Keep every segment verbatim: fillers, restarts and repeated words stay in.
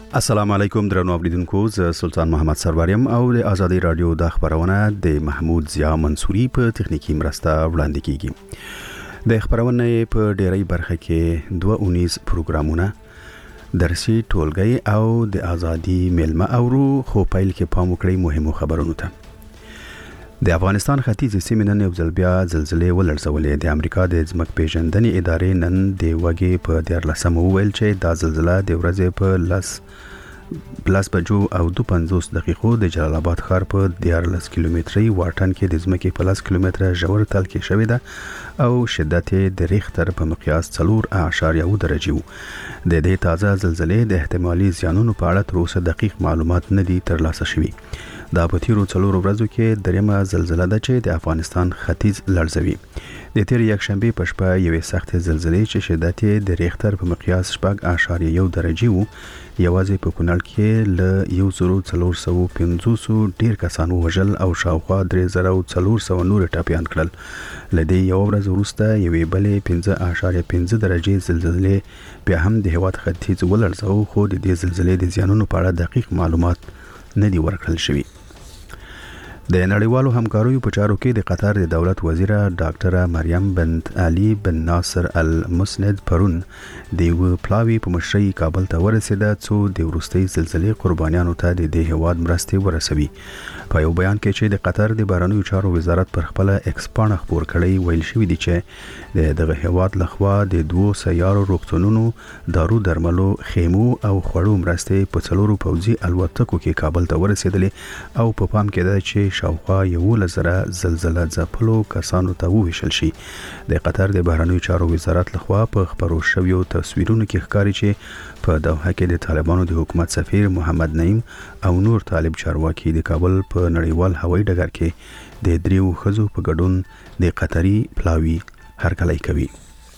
السلام علیکم درنو اوریدونکو، زه سلطان محمد سروریم او د آزادی رادیو د خبرونه د محمود ضیا منصوري په تخنیکی مرسته وړاندې کیږي. د خبرونه په ډیری برخه کې دوه اونیز پروګرامونه درسي ټولګي او د آزادی میلمه اورو، خو پیل کې پام وکړئ مهمو خبرونو ته. د افغانستان ختیځ سیمې نن یو ځل بیا زلزلې ولړزولې. د امریکا د ځمکې پیژندنې ادارې نن د وګړي په دیارلسمه وویل چې دا زلزله د ورځې په لس پلاس بجو او دو پنځوس دقیقو د جلال آباد ښار په دیارلس کیلومتري واټن کې د ځمکې په لس کیلومتره ژور تل کې شوې ده او شدت د ریختر په مقیاس څلور اعشاریه اووه درجې وو. د دې تازه زلزلې د احتمالي زیانونو په اړه تر اوسه دقیق معلومات نه دي ترلاسه شوي. دا په تیرو څلورو ورځو کې دریمه زلزله ده چې د افغانستان ختیځ لړزوي. د تیر یکشنبه په شپه یوې سخت زلزلې چې شدت یې د ریختر په مقیاس شپږ اعشاریه یو درجې وو، یوازې په کونړ کې له یو زرو څلور سوه پنځوس ډیر کسان وژل او شاوخوا درې زره څلور سوه نور ټپیان کړل. لدې یو ورځ وروسته یوې بلې پنځه اعشاریه پنځه درجې زلزلې بیا هم د هیواد ختیځ ولړزاو، خو د دې زلزلې د زیانونو په اړه دقیق معلومات نه دي ورکړل شوي. د نړیوالو همکاریو په چارو کې د قطر د دولت وزیره ډاکټره مریم بنت علي بن ناصر المسند پرون د یو پلاوی په مشرۍ کابل ته ورسېده څو د وروستۍ زلزلې قربانیانو ته د دې هیواد مرستې ورسوي. په یو بیان کې چې د قطر د بهرنیو چارو وزارت پر خپل ایکس پاڼه خپور کړی، ویل شوی دی چې د دغه هیواد لخوا د دوو سیارو روغتونونو، دارو درملو، خیمو او خوړو مرستې په څلورو پوځي الوتکو کې کابل ته ورسېدلې او په پام کې ده چې شاوخوا یولس زره زلزله ځپلو کسانو ته وویشل شي. د قطر د بهرنیو چارو وزارت لخوا په خبرو شویو تصویرونو کې ښکاري چې په دوحه کې د طالبانو د حکومت سفیر محمد نعیم او نور طالب چارواکي د کابل په نړیوال هوایي ډګر کې د دریو ښځو په ګډون د قطري پلاوی هرکلی کوي.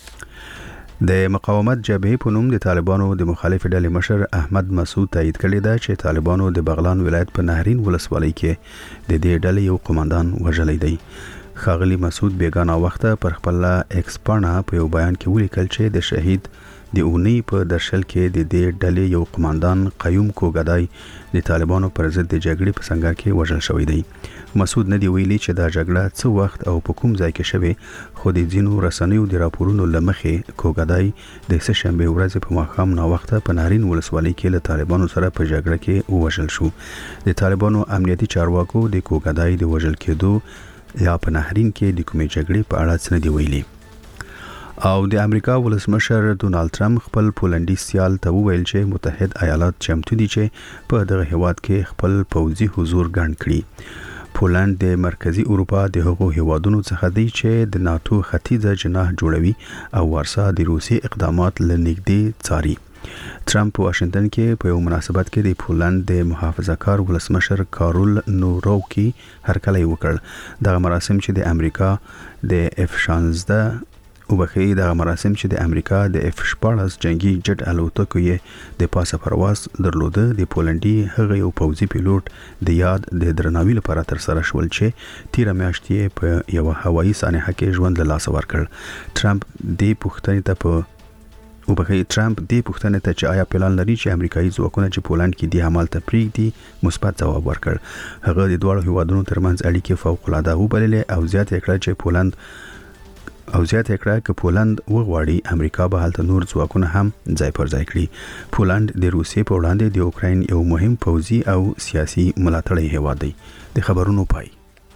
د مقاومت جبهې په نوم د طالبانو د مخالف ډلې مشر احمد مسعود تایید کړی دی چې طالبانو د بغلان ولایت په نهرین ولسوالۍ کې د دې ډلې یو قوماندان وژلی دی. ښاغلي مسعود بیګانه وخته پر خپل ایکس پاڼه په یو بیان کې ولیکل چې د شهید د اونۍ په درشل کې د دې ډلې یو قوماندان قیوم کوګدای د طالبانو پر ضد د جګړې په سنګر کې وژل شوی دی. مسعود نه دی ویلي چې دا جګړه څه وخت او په کوم ځای کې شوه، خو د ځینو رسنیو د راپورونو لمخې کوګدای د سه شنبه ورځ په ماښام نا وخته په نهرین ولسوالۍ کې له طالبانو سره په جګړه کې وژل شو. د طالبانو امنیتي چارواکو د کوګدای د وژل کېدو یا په نهرین کې د کومې جګړې په اړه څه نه دی ویلي. او د امریکا ولسمشر ډونالد ټرمپ خپل پولنډي سیال ته وویل چې متحد ایالات چمتو دي چې په دغه هیواد کې خپل پوځي حضور ګڼ کړي. پولند د مرکزی اروپا د هغو هیوادونو څخه دی چې د ناتو ختیځه جناح جوړوي او ورسا د روسي اقدامات لنګدي څاري. ټرمپ په واشنگټن کې په یو مناسبت کې د پولند د محافظه‌کار ولسمشر کارول نوروکی هرکلی وکړ. دغه مراسم چې د امریکا د اف شانزده او بخی دغه مراسم چې د امریکا د اف شپاړس جنگي جټ الوتکو یې د پاسه پرواز درلوده، د پولنډي هغه یو پوځي پیلوټ د یاد د درناوي لپاره تر سره شول چې تیر میاشت یې په یو هوایي سانحه کې ژوند له لاسه ورکړ. ټرمپ دې پوښتنې ته په او بخی ټرمپ دې پوښتنې ته چې آیا پلان لري چې امریکایي ځواکونه چې پولند کې دي عمل ته پریږدي، مثبت ځواب ورکړ. هغه د دواړو هیوادونو ترمنځ اړیکې فوق العاده وبللې او زیاته کړه چې پولند او زیاته کړه چې پولند وغواړي امریکا به هلته نور ځواکونه هم ځای پر ځای کړي. پولند د روسیې په وړاندې د اوکراین یو مهم پوځي او سیاسي ملاتړی هیواد دی. د خبرونو پای.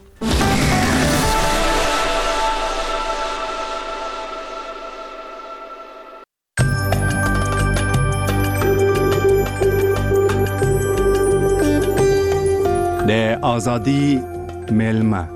د آزادی میلمه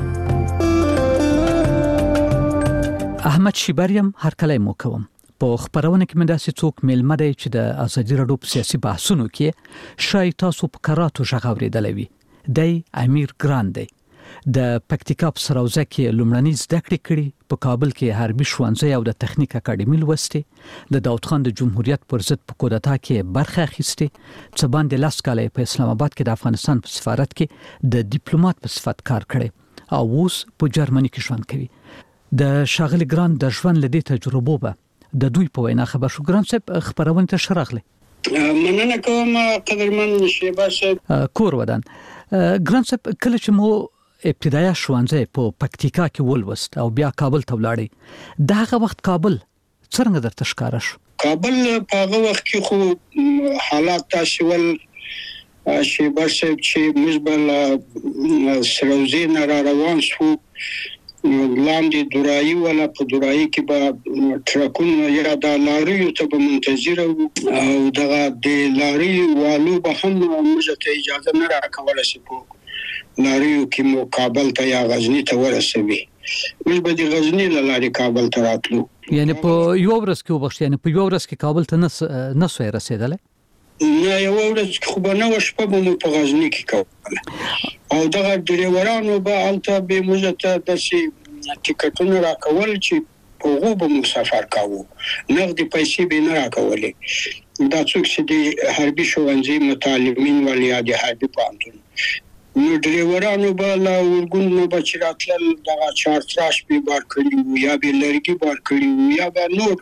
احمد شیبریم هرکلی مو کوم. په خبرونه کې مې داسې څوک میلمه دی چې د ازادي راډیو په سیاسي بحثونو کې شای تاسو په کراتو ژغ اورېدلی وي. دی امیر ګران دی. د پکتیکا په سراوزه کې لومړنۍ زده کړې کړې، په کابل کې حربي ښوونځی او د تخنیک اکاډمي لوستې، د داود خان د جمهوریت پر ضد په کودتا کې برخه اخیستې، څه باندې لس کاله په اسلام آباد کې د افغانستان په سفارت کې د ډیپلوماټ په صفت کار کړی او اوس په جرمني کې ژوند کوي. د شاغلی ګران د ژوند لدې تجربو به د دوی په وینا خبر شو. ګران صاحب خبرونه ته شرغله. مننه کوم قدرمن شیبه صاحب. کور ودان ګران صاحب، کله چې مو ابتدایي ښوونځی په پکتیکا کې ولوست او بیا کابل ته ولاړی، دغه وخت کابل څنګه درته ښکاره شو؟ کابل په هغه وخت کې خو حالات تاسو ول شیبه صاحب چې موږ بل سروزي نه را روان شو، لاندې دورایي ولا په دورایي کې به ټرکونه یا د لاریو ته به منتظر او دغه د لاري والو به هم موږ ته اجازه نه راکوله چې په لاریو کې مو کابل ته یا غزنی ته ورسوي. موږ به د غزنی له لارې کابل ته راتلو. یعنی په یو ورځ کې وبښت، یعنی په یو ورځ کې کابل ته نه نه سوی رسیدله؟ نه، یو ورځ خو به نه شپه به مو په غزنی کې کوله او دغه ډریورانو به هلته به موږ ته داسې ټیکټونه راکول چې په هغو به مو سفر کوو، نغدې پیسې به نه راکولې. دا څوک چې د حربي ښوونځي متعلمین ول یا د حربي پوهنتون، نو ډریورانو به له اردن نه به چې راتلل دغه چارتراش به بار کړي وو یا به لرګي بار کړي وو یا به نور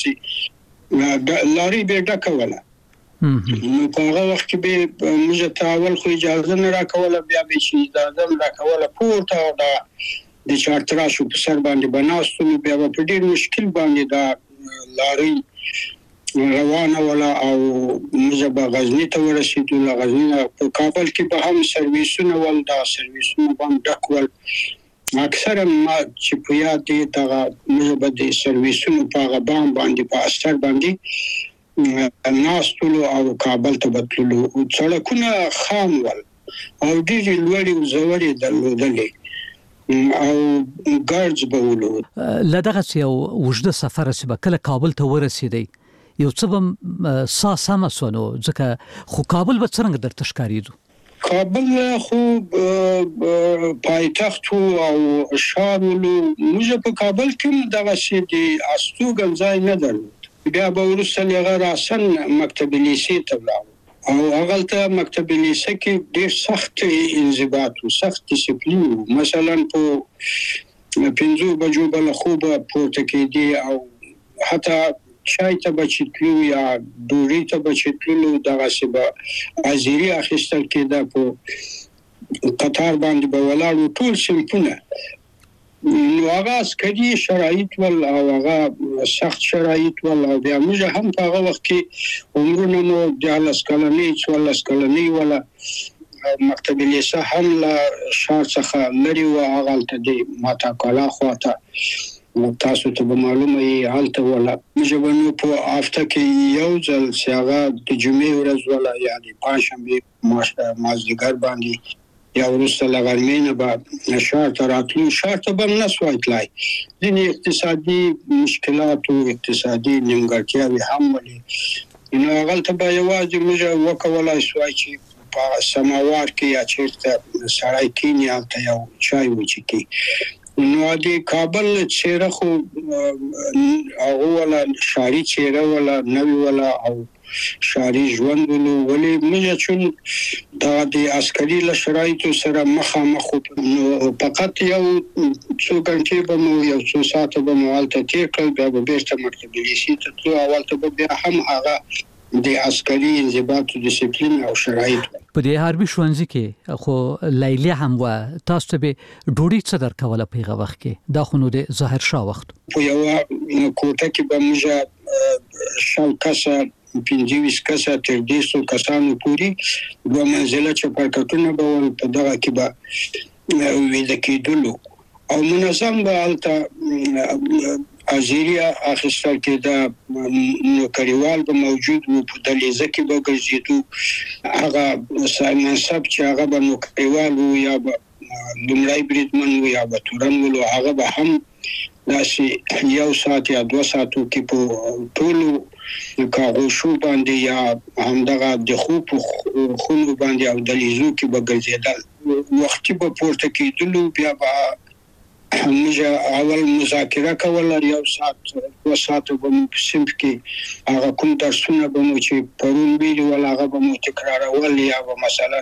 دغسې لاري به یې ډکوله. نو په هغه وخت کې به موږ ته اول خو اجازه نه راکوله، بیا به چې اجازه م راکوله پورته او د د چارتراشو په سر باندې به ناستو، بیا به په ډېر مشکل باندې دا لارۍ روانه وله او موږ به غزني ته ورسېدو. له غزني نه په کابل کې به هم سرویسونه ول، دا سرویسونه به هم ډک ول. اکثره ما چې په یاد دی دغه موږ به د سرویسونو په هغه بام باندې په استر باندې ناستلو او کابل ته به تللو. سړکونه خام ول او ډېرې لوړې او زورې درلودلې او ګارډز به ولو. له دغسې یو اوږده سفره چې به کله کابل ته ورسېدی، یو څه به ساه سمه سوه، نو ځکه خو کابل به څرنګه درته ښکارېدو؟ کابل خو پایتخت او ښار ولو. موږ په کابل کې هم دغسې د استوګن ځای نه درلود. بیا به وروسته له هغه راسن مکتب لیسې ته ولاړو او هغلته مکتب لیسه کې ډېر سخت انضباط و، سخت ډیسپلین و. مثلا په پنځو بجو به له خوبه پورته کېدې او حتی چای ته به چې تلو یا ډوډۍ ته به چې تللو دغسې به حاضري اخیستل کېده، په قطار باندې به ولاړ و ټول صنفونه. نو هغه عسکري شرایط ول او هغه سخت شرایط ول او بیا موږ هم په هغه وخت کې عمرونه مو دیارلس کلنۍ څوارلس کلنۍ وله. مکتب لیسه هم له ښار څخه لرې وه، هغلته د ماتا کالا خواته، تاسو ته به معلومه وي هلته وله. موږ به نو په هفته کې یو ځل چې هغه د جمعې ورځ وله یا د پنجشنبې مازدیګر باندې یا وروسته له غرمې نه به ښار ته راتلو. ښار ته به هم نه سوای تلای، ځینې اقتصادي مشکلات او اقتصادي نیمګړتیاوې هم ولې. نو هغلته به یوازې موږ وکولای سوای چې په سماوار کې یا چېرته سړی کښېني هلته یو چای وچکي. نو د کابل څېره خو هغه وله ښاري څېره وله نوې وله او ښاري ژوند ولو. ولې موږ چون دا د عسکري له شرایطو سره مخامخ وو، نو فقط یو څو ګنټې به مو یو څو ساعته به مو هلته تېر کړل، بیا به بېرته مکتب لیسې ته تلو. هلته به بیا هم هغه د عسکري انضباط او ډیسپلین او شرایط وو. په دې حربي ښوونځي کې خو لیلیه هم وه، تاسو ته به ډوډۍ څه درکوله په هغه وخت کې؟ دا خو نو د ظاهرشاه وخت. په یوه کوټه کې به موږ شل کسه پنځه ویشت کسه تر دېرشو کسانو پورې دوه منزله چپرکټونه به ول، په دغه کې به ویده کېدلو او منظم به هلته حاضري اخیستل کېده. نوکریوال به موجود و، په دهلیزه کې به ګرځېدو. هغه منصب چې هغه به نوکریوال و یا به لومړی بریدمن و یا به تورن ولو، هغه به هم داسې یو ساعت یا دوه ساعتو کې په ټولو کاغوشو باندې یا همدغه د خوب خونو باندې او دهلیزو کې به ګرځېدل. وختي به پورته کېدلو، بیا به موږ اول مذاکره کوله، یو ساعت دوه ساعته به مو په صنف کې هغه کوم درسونه به مو چې پرون ویلي ول هغه به مو تکرارول، یا به مثلا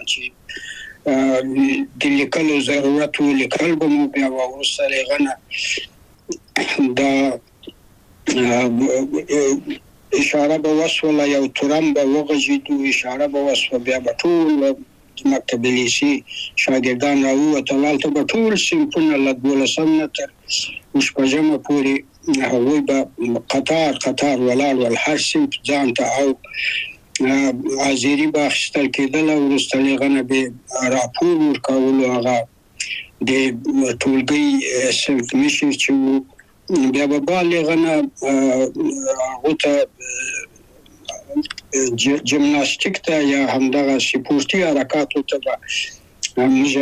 چې د لیکلو ضرورت و لیکل به مو، بیا به وروسته له هغه نه دا اشاره به وسوله یو تورم به وغږېدو اشاره به وسوه بیا به ټول مکتب لیسي شاګردان راووتل هلته به ټول صنفونه له دولسم نه تر شپږمه پورې هغوی به قطار قطار ولاړ ول هر صنف ځان ته او حاضري به اخیستل کېدله وروسته له هغه نه به راپور ورکولو هغه د ټولګي صنف مشر چې و بیا به بالغ نه هغو ته جمناستیک ته یا همدغه سپورتي حرکاتو ته به موږ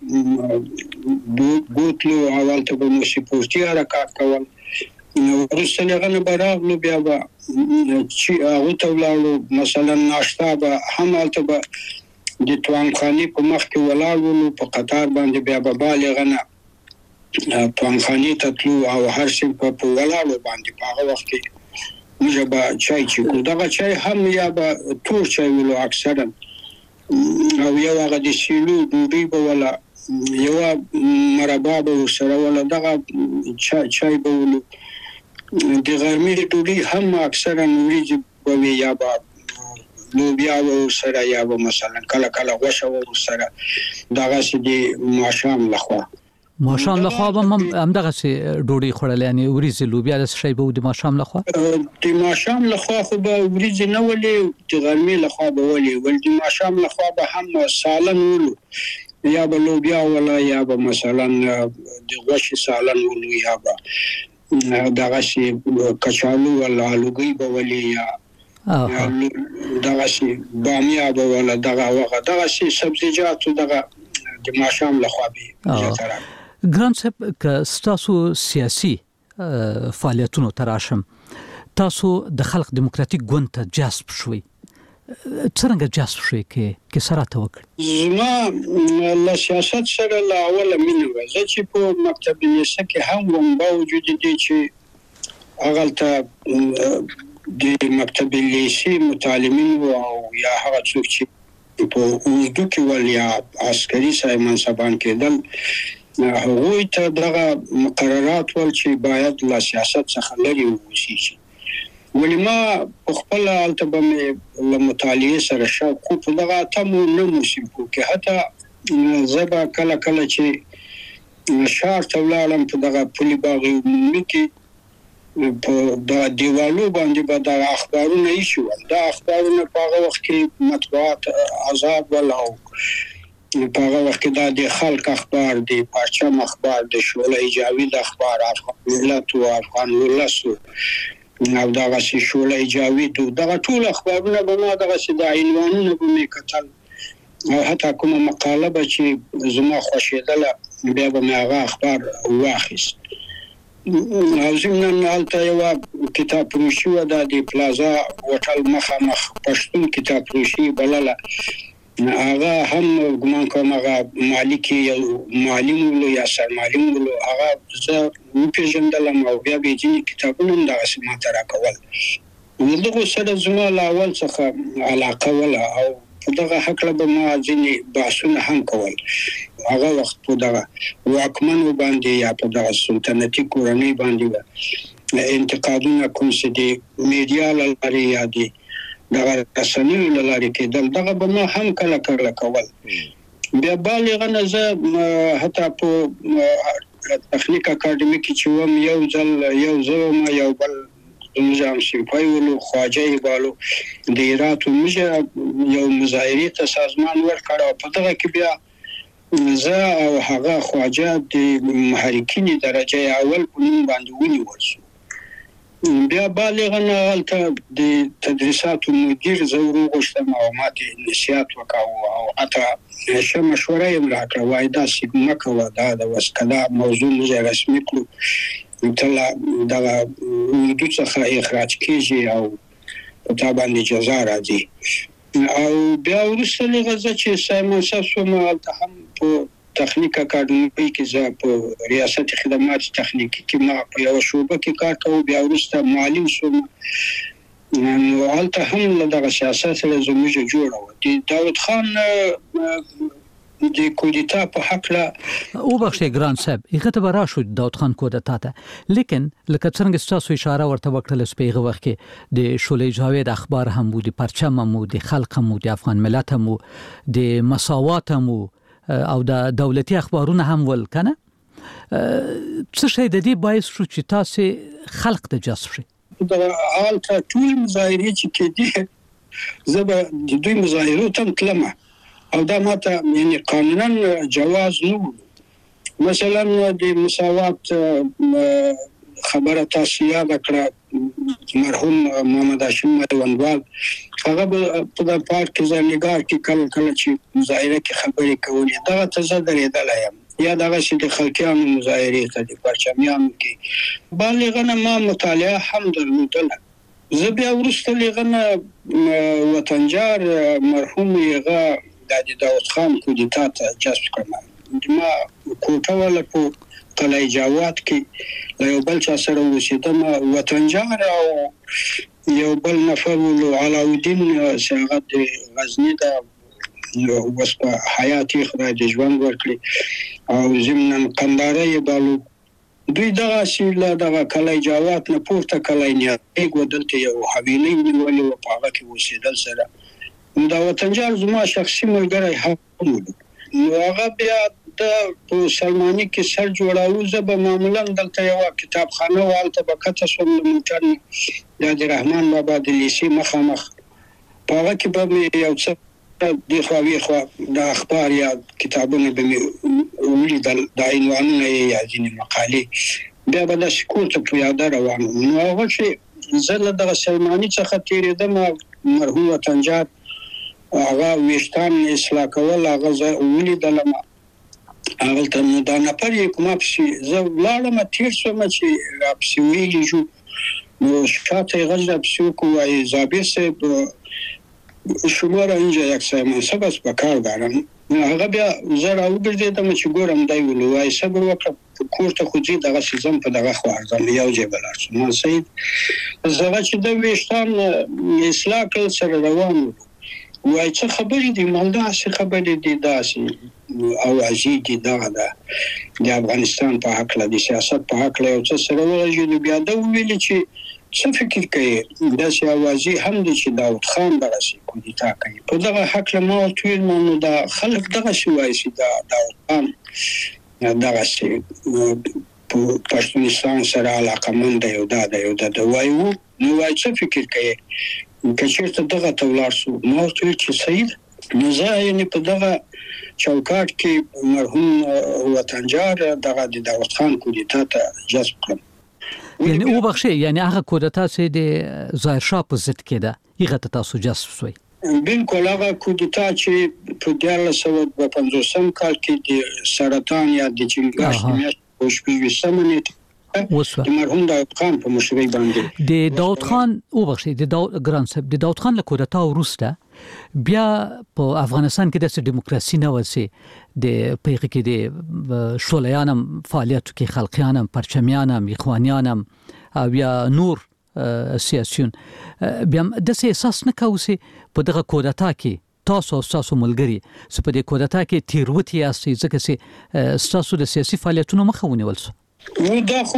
بوتلو او هلته به مو سپورتي حرکات کول وروسته له هغه نه به راغلو بیا به چې هغو ته ولاړو مثلا ناشته به هم هلته به د توانخانې په مخ کې ولاړ ولو په قطار باندې بیا به بالغ نه توانخانې ته تلو او هر صنف په ولاړو باندې په هغه وخت کې موږ به چای چیکو دغه چای هم یا به تور چای ولو اکثرا او یو هغه د سیلو ډوډۍ به وله یوه مربا به ورسره وله دغه چای به ولو د غرمې ډوډۍ هم اکثرا وریجې به وي یا به لوبیا به ورسره یا به مثلا کله کله غوښه به ورسره دغسې د ماښام لخوا ماښام لخوا به هم همدغسې ډوډۍ خوړل یعنې وریځې لوبیا داسې شی به و د ماښام لخوا د ماښام لخوا خو به وریځې نه ولې د غرمې لخوا به ولې ول د ماښام لخوا به هم سالن ولو یا به لوبیا وله یا به مثلا د غوښې سالن ولو یا به دغسې کچالو وله آلوګۍ به ولې یا دغسې بامیه به وله دغه وغه دغسې سبزیجاتو دغه د ماښام لخوا به زیاته راغله ګران صاحب که ستاسو سیاسي فعالیتونو ته راشم تاسو د خلق دیموکراتیک ګوند ته جذب شوئ څرنګه جذب شوئ کې کیسه راته وکړئ زما له سیاست سره له اوله مینه وه زه چې په مکتب لیسه کې هم وم باوجود دې چې هغلته د مکتب لیسې متعلمین وو او یا هغه څوک چې په اردو کې ول یا عسکري صاحب منصبان کېدل هغوی ته دغه مقررات ول چې باید له سیاست څخه لرې واوسي ولې ما په خپله هلته به مې له مطالعې سره شوق خو په دغه اتمو نهمو صنفو کې حتی زه به کله کله چې ښار ته ولاړم په دغه پلي باغ عمومي کې په دغه دیوالو باندې به دغه اخبارونه ایښي ول دا اخبارونه په هغه وخت کې مطبوعات آزاد ول او په هغه وخت کې دا د خلق اخبار د پرچم اخبار د شعله جاوید اخبار افغان ملت او افغان ولس او دغسې شعله جاوید دغه ټول اخبارونه به ما دغسې د عنوانونه به مې کتل او حتی کومه مقاله به چې زما خوښېدله بیا به مې هغه اخبار واخیست او ضمناً هلته یوه کتاب فروشي وه دا د پلازا هوټل مخامخ پښتون کتاب فروشي بلله هغه هم ګمان کوم هغه مالک یو معلم ولو یا سرمعلم ولو هغه زه وپېژندلم او بیا به یې ځینې کتابونه هم دغسې ماته راکول له دغو سره زما له اول څخه علاقه وله او په دغه هکله به ما ځینې بحثونه هم کول هغه وخت په دغه واکمنو باندې یا په دغه سلطنتي کورنۍ باندې به انتقادونه کوم چې د میډیا له لارې یا د دغه رسنیو له لارې کېدل دغه به ما هم کله کله کول بیا بالغه نه زه حتی په تخنیک اکاډمي کې چې وم یو ځل یو زه وم یو بل زموږ همصنفی ولو خواجه یې بالو د هرات موږ یو مظاهرې ته سازمان ورکړ او په دغه کې بیا زه او هغه خواجه د محرکینې درجه اول په نوم باندې ونیول شو بیا بالغه نه هلته د تدریساتو مدیر زه وروغوښتم او ما ته نصیحت وکړ او حتی ښه مشوره یې هم راکړه وایي داسې مه کوه دا د اوس که دا موضوع موږ رسمي کړو ته دغه اردو څخه اخراج کېږي او په تا باندې جزا راځي او بیا وروسته له هغه زه چې صاحب منصب شوم هلته هم په تخنیک اکاډمي کې زه په ریاست خدمات تخنیکي کې ما په یوه شعبه کې کار کوم بیا وروسته معلم شوم نو هلته هم له دغه سیاست سره زموږ جوړه وه د داود خان د کودتا په حق لا او بخښه ګران صاحب هغه ته برا شو داود خان کودتا ته لیکن لکه څنګه تاسو اشاره ورته وکړل سپیغه وخت کې د شولې جاوید اخبار هم وو د پرچم هم وو د خلق هم وو د افغان ملت هم وو د مساوات هم وو او د دولتي اخبارونه هم ول کنه څه شي د دې باعث شو چې تاسو خلق ته جذب شي د حال ته ټول مظاهرې چې کېدي زبر د دوی مظاهرو تم کلمه او دا ماته یعنی قانونا جواز نه مثلا د مساوات خبره تاسو یاد کړه مرحوم محمد هاشم میوندوال هغه په د پارک ځانګړي کې کله کله چې مظاهره کې خبرې کولې دا ته زه درېدل یم یا دغه چې د خلکیانو مظاهرې ته د پرچمیانو کې بالغنه ما مطالعه هم درلودله زه بیا وروسته لغنه وطنجار مرحوم یغه د داود خان کودتا ته جذب کړم ما کوټه ولا په قلعه جواد کې یو بل چا سره وسیدم وطنجار او یو بل نفر ولو علاءالدین سیغت غزنی دا وس په حیاتي خدای د ژوند ورکړي او زمنن قنداره بالو دوی دغه شیله دغه قلعه جواد نه پورته قلعه نه یو دلته یو حویلی نیولې او په هغه کې وسیدل سره دا وطنجار زما شخصي ملګری هم نو هغه بیا د سلمانی کې سر جوړاو زبه معمولا دلته یو کتابخانه والته بکته سم موټر د رحمان بابا د لیسي مخامخ په هغه کې به یو څه د خوي خو د اخبار یا کتابونه به ولي د عنوانونه یا ځینې مقالې بیا به د سکول ته په یاد روان نو هغه چې زله د سلمانی څخه تیرېدم مرحوم وطنجار هغه وشتان اصلاح کول هغه ولي دلمه هغه ته دا نه پرې کومه چې زه لاړم تیر شوم چې راپسې ویلې جو نو شاته غږ راپسې کوی زابې سه شماره اینجا یک سایمان سبس بکار دارم هغه بیا زه راوګرځېدم چې ګورم دی ولو وای صبر وکړه کور ته خو ځي دغه سیزم په دغه خو ارزم یو جبل ارزم ما سید زه چې د وشتان اصلاح کول سره روان وای څه خبرې دي مالدا څه خبرې دي داسې او عزیزي دغه د افغانستان په حق له سیاست په حق له او څه سره ورجو بیا دا ویل چې څه فکر کوي دا چې اوازي هم دي چې داود خان دغه شي کودتا کوي په دغه حق له ما ټول نو دا خلک دغه شي وایي چې دا داود خان دغه شي په پښتونستان سره علاقه مند یو دا د یو د وایو نو وایي څه فکر کوي کچېرته دغه تولار سو نو چې سید نو زه یې په دغه چوکاټ کې مرحوم وطنجار دغه د داود خان کودتا ته جذب کړم یعنی او بخښه یعنی هغه کودتا چې د ظاهر شاه په ضد کې ده هغه تاسو جذب شوي بالکل هغه کودتا چې په دیارلس سوه پنځوسم کال کې د سرطان یا د چنګاش میاشتې په شپږویشتمه نیټه د مرحوم داود خان په مشرۍ باندې د داود خان او بخښه د داود ګران صاحب د داود خان له کودتا وروسته بیا په افغانستان کې د دیموکراسي نه وسی د پیغه کې د شولیانم فعالیت کې خلقیانم پرچمیانم اخوانیانم او یا نور سیاسيون بیا د احساس نه کوي په دغه کودتا کې تاسو تاسو ملګری سپه د کودتا کې تیروتی یاستئ ځکه چې تاسو د سیاسي فعالیتونو مخه ونیول شو نو دا خو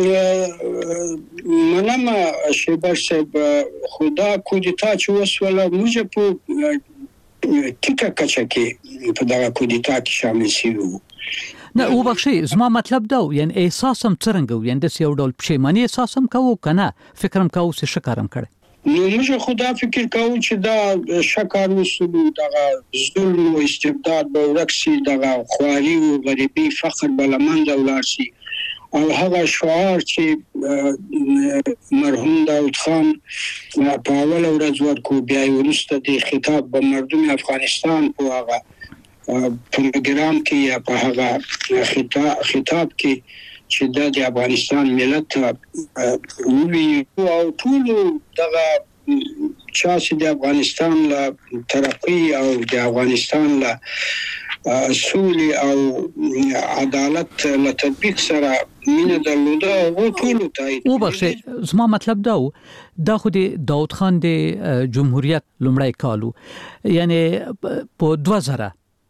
منم شیبر صاحب خدا کودتا چې وسوله موږ په ټیکه کچه کې په دغه کودتا کې شامل شو نه او بخښي زما مطلب دا یعنی احساسم څنګه یعنی د یو ډول پښیمانی احساسم کوو کنه فکرم کوو چې شکرم کړي نو موږ خدا فکر کوو چې دا شکر وسلو دغه ظلم او استبداد به ورکسي دغه خواري او غریبي فقر بلمند ولارسي او هغه شعار چې مرحوم داود خان په اول ورځ ورکو بیا ورسته د خطاب به مردم افغانستان په هغه پروګرام کې یا په هغه خطاب خطاب کې چې د افغانستان ملت وی او ټول دغه چې د افغانستان له ترقی او د افغانستان له اصول او عدالت له تطبیق سره مینه درلوده او ټول تایید او بخښه زما مطلب دا و دا خو د داود خان د جمهوریت لومړی کالو یعنی په دوه زره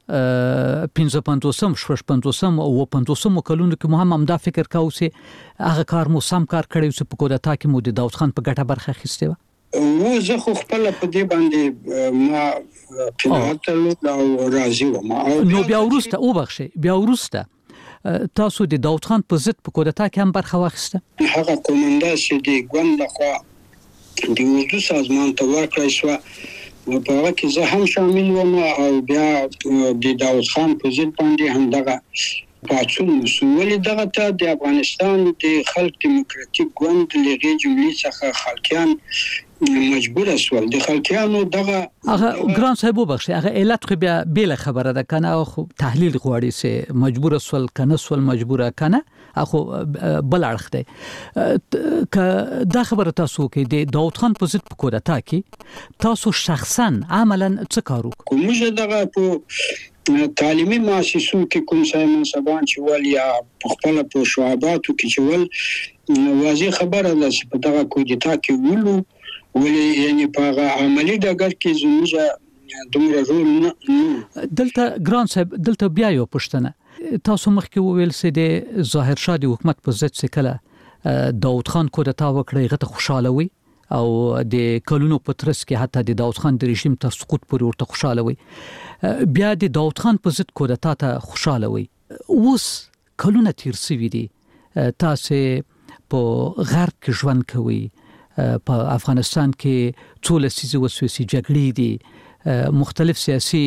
پنځه پنځوسم شپږ پنځوسم او پنځوسم کلونو کې مو هم همدا فکر کاوه چې هغه کار مو سم کار کړی چې په کودتا کې مو د داود خان په ګټه برخه اخیستې وه؟ و زه خو خپل په دې باندې ما قناعت لرم او راضي وم. نو بیا وروسته وبخښئ بیا وروسته تاسو د داود خان په ضد په کودتا کې هم برخه واخیسته؟ هغه قومنده چې د ګوند لخوا د اردو سازمان ته ورکړی شوه په هغه کې زه هم شامل وم او بیا د داود خان په ضد باندې هم دغه پاڅون وشو. ولې دغه ته د افغانستان د خلق دیموکراتیک ګوند له هغې جملې څخه خلقیان مجبور شول. د خلقیانو دغه هغه ګران صاحب وبخښئ هغه علت خو بیا بیله خبره ده کنه خو تحلیل غواړي چې مجبور شول کنه شول مجبوره کنه اخو بل اړخ دی که دا خبره تاسو کې د داود خان په ضد په کودتا کې تاسو شخصا عملا څه کار وکړو؟ موږ دغه په تعلیمي مؤسسو کې کوم ځای منصبان چې ول یا خپل په شعباتو کې چې ول واضح خبره ده چې په دغه کودتا کې ولو ولې یعنی په عملی ډګر کې زموږ دومره رول نه. دلته ګران صاحب دلته بیا یو پوښتنه تاسو مخکې وویل چې د ظاهر شاه د حکومت په ضد چې کله داود خان کودتا وکړي هغه ته خوشاله وي او د کلونو په ترڅ کې حتی د داود خان د رژیم تر سقوط پورې ورته خوشاله وي بیا د داود خان په ضد کودتا ته خوشاله وي. اوس کلونه تیر شوي دي تاسو په غرب کې ژوند کوي په افغانستان کې څو لسیزې وسوسې جګړې دي مختلف سیاسي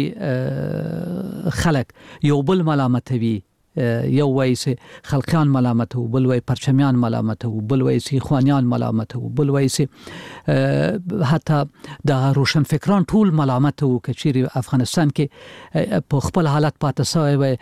خلک یو بل ملامتوي یو وایي چې خلقیان ملامتوي بل وایي پرچمیان ملامتوي بل وایي چې اخوانیان ملامتوي بل وایي چې حتی د روشن فکران ټول ملامتوي که چیرې افغانستان کې په خپل حالت پاتې شوی وای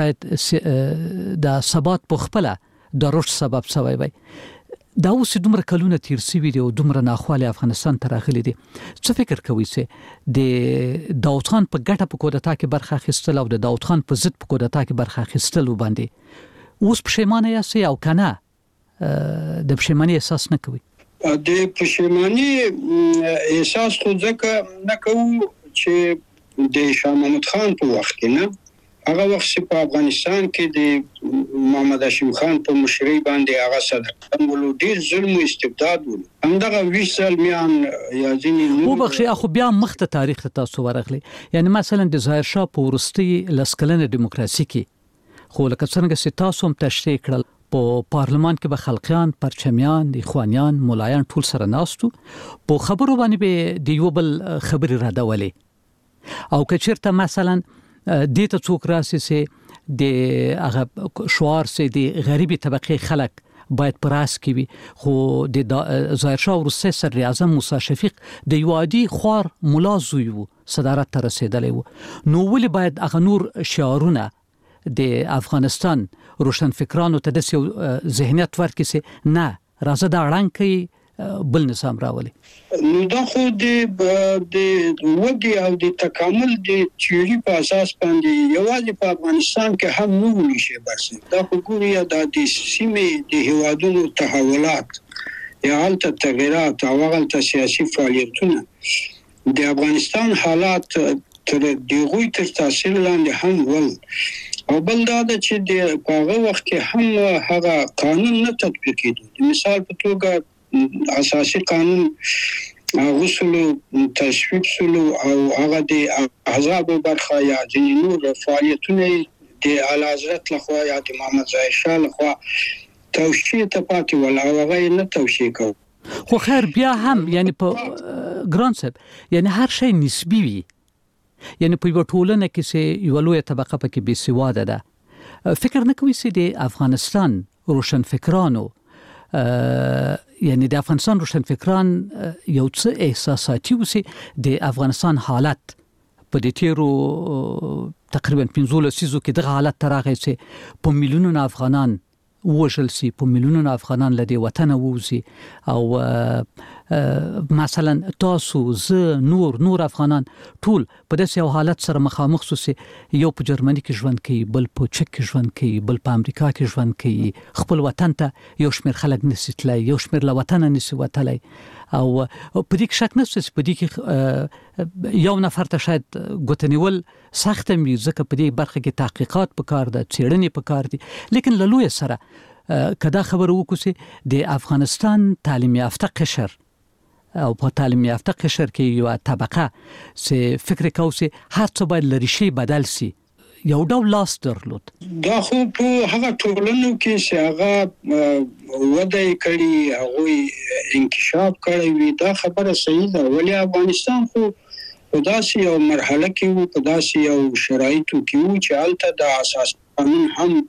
شاید د ثبات په خپله د رشد سبب شوی وای. دا اوس دومره کلونه تیر شوي دي او دومره ناخواله افغانستان ته راغلي دي څه فکر کوي چې د داود خان په ګټه په کودتا کې برخه اخیستل او د داود خان په ضد په کودتا کې برخه اخیستل وباندې اوس پښیمانه یاست او کنه د پښیمانۍ احساس نه کوي؟ د پښیمانۍ احساس خو ځکه نه کوو چې د شاه محمود خان په وخت کې نه هغه وخت په افغانستان کې د محمد هاشم خان په مشرۍ باندې هغه صدر ولو ډیر ظلم او استبداد ول همدغه ویش سلمیان یا ځینې نو بخښي اخو بیا مخته تاریخ تاسو ورغلی یعنی مثلا د ظاهر شاه په ورستي لسکلنه دیموکراسي کې خو لکه څنګه چې تاسو هم تشریح کړل په پارلمان کې به خلقیان پرچمیان اخوانیان مولایان ټول سره ناستو په خبرو باندې به د یو بل خبري راډولې او که چیرته مثلا د ته څوک راسي چې د هغه شعار چې د غریبي طبقه خلک باید پراس کوي خو د ظاهر شاه ورسره صدر اعظم موسی شفیق د یو عادي خوار مولا زوی وو صدارت ته رسیدلی وو نو ولې باید هغه نور شعارونه د افغانستان روشن فکرانو ته د ذهنیت ورکړي چې نه راځه دا اړان کوي بل نظام راولي؟ نو دا خو د د ودی او د تکامل د تیوري په اساس باندې یوازې په افغانستان کې هم نه ونی شي بس دا خو ګوري دا د سیمې د هیوادونو تحولات یا حالت تغیرات او هغه سیاسي فعالیتونه د افغانستان حالات تر دغه تر تاثیر لاندې هم ول او بل دا چې د هغه وخت کې هم هغه قانون نه تطبیق کېده. مثال په توګه اساسي قانون غوښلو تشویق سلو او هغه د احزاب برخه یا د نور فعالیتونه د اعلی حضرت لخوا یا د محمد ظاهر شاه لخوا توشیح ته پاتې ول او هغه نه توشیح کو خو خیر بیا هم یعنی په ګران صاحب یعنی هر شی نسبی وي یعنی په یو ټولنه کې چې یو لوی طبقه پکې بې سواده ده فکر نه کوي چې د افغانستان روشن فکرانو یعنی د افغانستان روشن فکران یو څه احساساتي وسی د افغانستان حالت په دې تیرو تقریبا پنځه لسیزو کې دغه حالت تراغی چې په میلیونونو افغانان وژل سي په میلیونونو افغانان له دې وطن ووزي او مثلا تاسو زه نور نور افغانان ټول په داسې یو حالت سره مخامخ سوسي یو په جرمني کې ژوند کوي بل په چک کې ژوند کوي بل په امریکا کې ژوند کوي خپل وطن ته یو شمېر خلک نشي تللی یو شمېر له وطن نشي وتلی او په دې کې شک نشته چې په دې کې یو نفر ته شاید ګوتنیول سخت وي ځکه په دې برخه کې تحقیقات پکار ده څېړنې پکار دي لیکن له لوی سره کدا خبر وکړو د افغانستان تعلیم یافته قشر او په تعلیم یافته قشر کې یو طبقه چې فکر کوي هر څه باید لري شي بدل سي یو ډول لاس درلود دا خو په هغه ټولنو کې چې هغه وده کړي هغه انکشاف کړی وي دا خبره صحیح ده ولی افغانستان خو په داسې یو مرحله کې وو په داسې یو شرایطو کې وو چې هلته د اساس قانون هم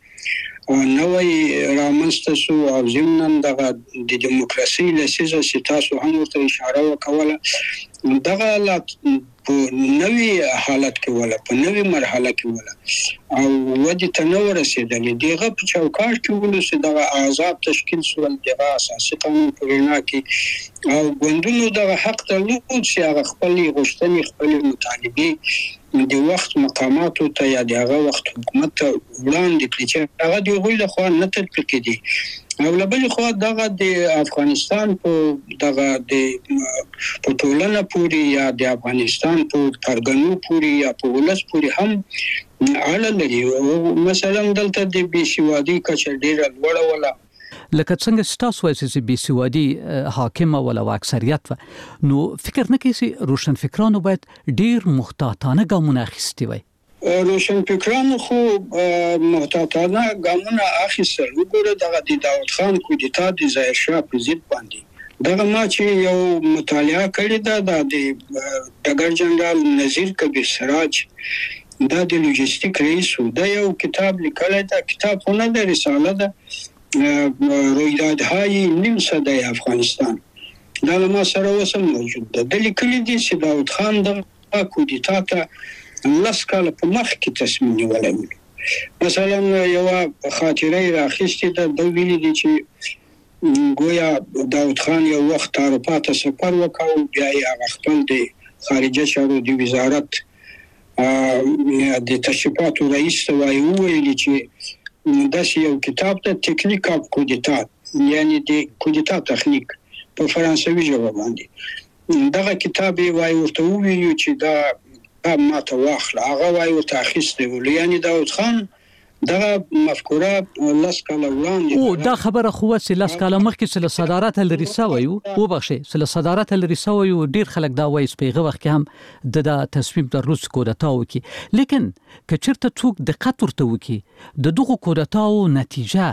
نوې رامنځته شو او ضمن دغه د دیموکراسي لسیزه چې تاسو هم ورته اشاره وکوله دغه په نوې حالت کې ولا په نوې مرحله کې ولا او ودی تنور رسیدلې دغه په چوکاټ کې ولوسه دغه آزاد تشکیل سول دغه اساسي قانون په وینا کې او ګوندونو دغه حق درلود چې هغه خپل غوښتنې خپل مطالبه د وخت مقاماتو ته یا دغه وخت حکومت ته وړاندې کړي چې هغه د غوښتنې خو نه تطبیق کړي او لبل خو دغه د افغانستان په دغه د پټولنه پوری یا د افغانستان په پرګنو پوری یا په ولس پوری هم اړه لري مثلا دلته د بيسوادي کچه ډیره لوړه ولا لکه څنګه ستاسو وایي بيسوادي حاکمه ولا اکثریت نو فکر نه کوي روشن فکرانو باید ډیر محتاطانه ګامونه اخیستي وي روشن فکرانو خو محتاطانه ګامونه اخیستل وګوره دغه د داود خان کودتا د ظاهر شاه په ضد باندې دغه ما چې یو مطالعه کړې ده د ډګر جنرال نذیر کبیر سراج دا د لوجستیک رئیس دا یو کتاب لیکلی دا کتاب خو نه د رساله ده رویدادهای نیم صده افغانستان دا ما سره وسم موجود ده د لیکلي دي چې داود خان د کودتا ته لس کاله په مخ کې تصمیم نیولای مثلا یو خاطره راخیستې ده د ویلي دي چې ګویا داود خان یو وخت اروپا ته سفر وکاو بیا یې خپل د خارجه چارو د وزارت د تشریفاتو رئیس وایي ویلي چې داسې یو کتاب ته تکنیک اف کودتا یعنی د کودتا تخنیک په فرانسوي ژبه باندې دغه کتاب یې وایي ورته ویلي چې دا ما ته واخله هغه وایي ورته اخیستی ولې یعنی داود خان دغه مفکوره لاس کاله وړاندې او دا خبره خو چې لاس کاله مخکې چې له صدارت لري سوی او بخښي چې له صدارت لري سوی او ډیر خلک دا وایي په هغه وخت کې هم د د تصمیم درلود کودتا وکي لیکن کچرته څوک دقت ورته وکي د دغه کودتاو نتیجه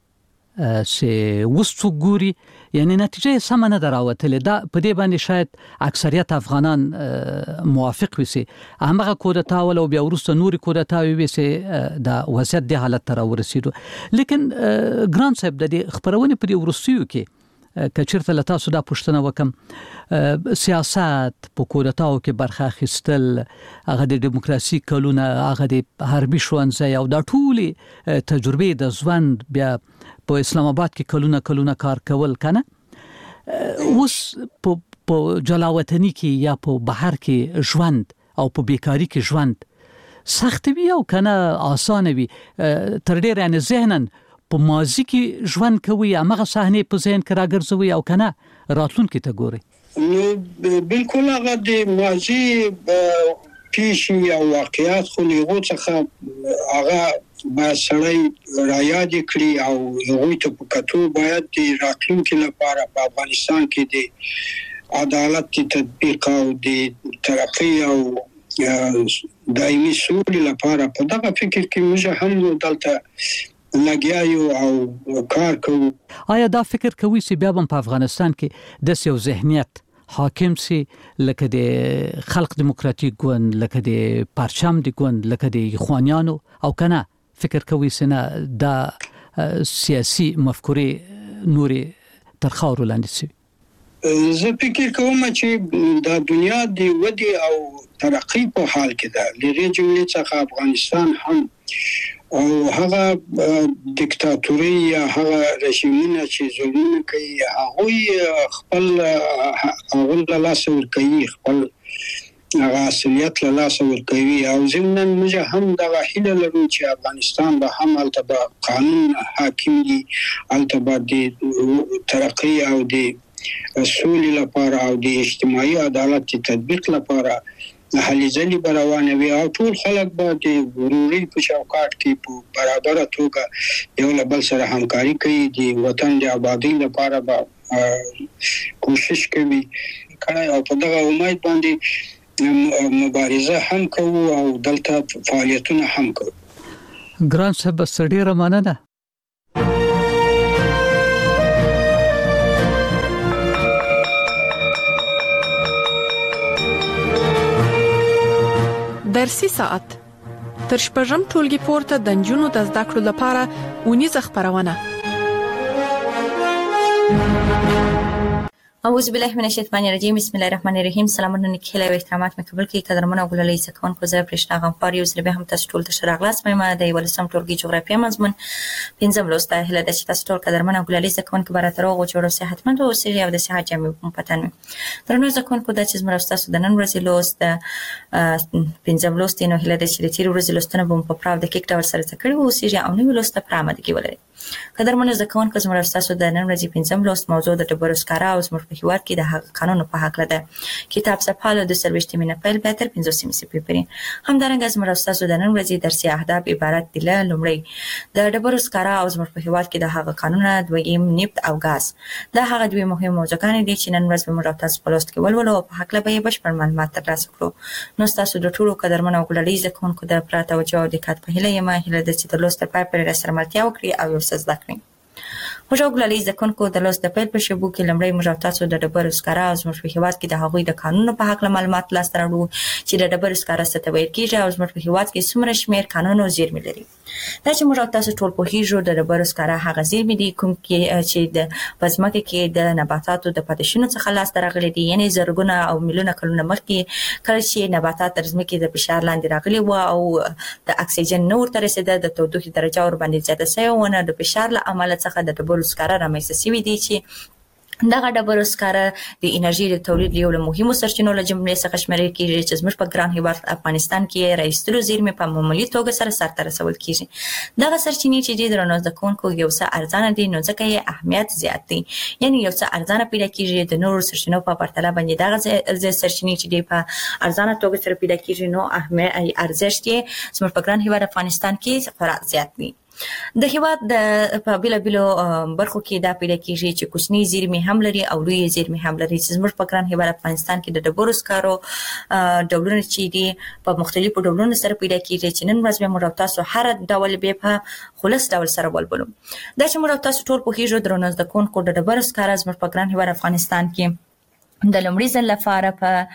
چې وسو ګوري یعنی نتیجه سم نه دراوتله دا په دې باندې شاید اکثریت افغانان موافق وي هغه کودتا ول او بیا ورسته نور کودتا وي چې دا وضعیت د حالت تر ورسېدو لیکن ګران صاحب د خبرونه په دې ورسېو کې کچرته لتا سودا پښتنه وکم سیاست په کودتاو کې برخه اخیستل هغه د دیموکراسي کلونه هغه د حربي شوانځي او د ټولي تجربه د ژوند بیا په اسلام آباد کې کلونه کلونه کار کول کنه اوس په جلاوطنی کې یا په بهر کې ژوند او په بیکاری کې ژوند سخت وي او کنه آسان وي تر ډیر نه ذهنن په ماضی کې ژوند کوي هغه صحنه په ذهن کې راګرځوي او کنه راتلونکي ته ګوري نو بالکل هغه د ماضی پیښې او واقعیات خو له غو څخه هغه با سړی را یاد کړی او هغه ته په کتو باید د راتلونکي لپاره په افغانستان کې د عدالت تطبیق او د ترقی او دایمي سولې لپاره په دغه فکر کې موږ هم دلته لګیایو او کار کوو آیا دا فکر کوي چې بیا په افغانستان کې د یو ذهنیت حاکم سي لکه د خلق دیموکراتیک ګوند لکه د پرچم دی ګوند لکه د اخوانیانو او کنه فکر کوي چې دا سیاسي مفکورې نوري تر خاور لاندې سي زه فکر کوم چې د دنیا د ودی او ترقی په حال کې ده لري جملې څخه افغانستان هم او هغه دیکتاتوري یا هغه رژیمونه چې ظلمونه کوي هغه خپل هغه لاس ورکوي خپل هغه اصلیت له لاس ورکوي او ضمن موږ هم د هیله لرو چې افغانستان به هم البته قانون حاکم دي البته د ترقی او د سولې لپاره او د اجتماعي عدالت تطبیق لپاره هلې ځلې روانه وي او ټول خلک به د ورورۍ په چوکاټ کې په برابر توګه یو له بل سره همکاري کوي د وطن د آبادی لپاره به کوشش کوي او په دغه امید باندې مبارزه هم کوو او دلته فعالیتونه هم کوو. ګران صاحب ډیره مننه. درسي ساعت تر شپږم ټولګي پورته د نجونو د زده کړو لپاره ونیزه خبرونه. اعوذ بالله من الشیطان الرجیم بسم الله الرحمن الرحیم. سلامونه نیکه او احترامات مې قبول کړئ قدرمنو غوړلې سکون کو زه پرشنا غم پاره یو سره به هم تاسو ټول ته شراغلاس مې د ولسم ټولګي جغرافیه مضمون پنځم لوسته هله د تاسو ټول قدرمنو غوړلې سکون کو براتر او جوړو صحتمند او سری او د صحت جامع پتن درنو سکون کو د چې زموږ تاسو د نن ورځې لوست پنځم لوست نو هله د چې تیر ورځې لوستنه بم په پراو د کیک ډول سره تکړه او سری او نو لوسته پرامه کې ولري. قدرمنو زکون کو زموږ تاسو د نن ورځې پنځم لوست موضوع د ډبرو سکاره او زموږ په هیواد کې د قانون په حق لده کتاب صفحه د سروشتي مینه پیل بهتر پنځه سیمه سپی پرې همدارنګه زموږ تاسو د نن ورځې درسي اهداف عبارت دي له لومړی د ډبرو سکاره او زموږ په هیواد کې د هغه قانون دویم نفت او غاز دا هغه دوی مهم موضوعات دي چې نن ورځ موږ تاسو په لوست کې ولولو او په حق له به بشپړ معلومات ترلاسه کړو. نو تاسو د ټولو قدرمنو غوړلې ځکون کو د پراته او جو د کات په هله یمه هله د چې د لوست په پر سره ملتیا وکړي او یو څه زده کړئ. موږ غوړلې ځکون کو د لوست په پر شبو کې لمړی موږ تاسو د ډبرو سکاره او زموږ په هیواد کې د هغوی د قانون په حق معلومات لاس ترړو چې د ډبرو سکاره څه ویل کیږي او زموږ په هیواد کې څومره شمیر قانون او زیرمې لري. دا چې موږ تاسو ټول په هیجو د ډبرو سکاره هغه زیرمې دي کوم کې چې د پزماکه کې د نباتاتو د پاتشونو څخه لاس ترغلي دي یعنی زرګونه او میلیونه کلونه مخکې کله چې نباتات تر ځمکې د فشار لاندې راغلي و او د اکسیجن نور تر رسیده د تودوخې درجه ور باندې زیاته شوی و نه د فشار له عمله څخه د ډبرو سکاره رامنځته شوي دي چې دغه ډبرو سکاره د انرژي د تولید یو له مهمو سرچینو له جملې څخه شمیرل کیږي چې زموږ په ګران هیواد افغانستان کې رئیستلو زیرمې په معمولی توګه سره سرته رسول کیږي. دغه سرچینې چې د رڼا ځکونکو یو څه ارزانه دي نو ځکه یې اهمیت زیات دی یعنی یو څه ارزانه پیدا کیږي د نورو سرچینو په پرتله باندې دغه سرچینې چې دی په ارزانه توګه سره پیدا کیږي نو اهمیت ارزښت یې زموږ په ګران هیواد افغانستان کې خورا زیات دی. د هیواد د په بیل بیلو برخو کې دا پیدا کیږي چې کوچنی زیرمې هم لري او لوی زیرمې هم لري چې زموږ په ګران هیواد افغانستان کې د ډبرو سکارو ډولونه چې دي په مختلفو ډولونو سره پیدا کیږي چې نن ورځ به موږ تاسو هر ډول به په خلاص ډول سره ولولو. دا چې موږ تاسو ټول په هیجو درنو د کون کو د ډبرو سکارو زموږ په ګران هیواد افغانستان کې د لومړي ځل لپاره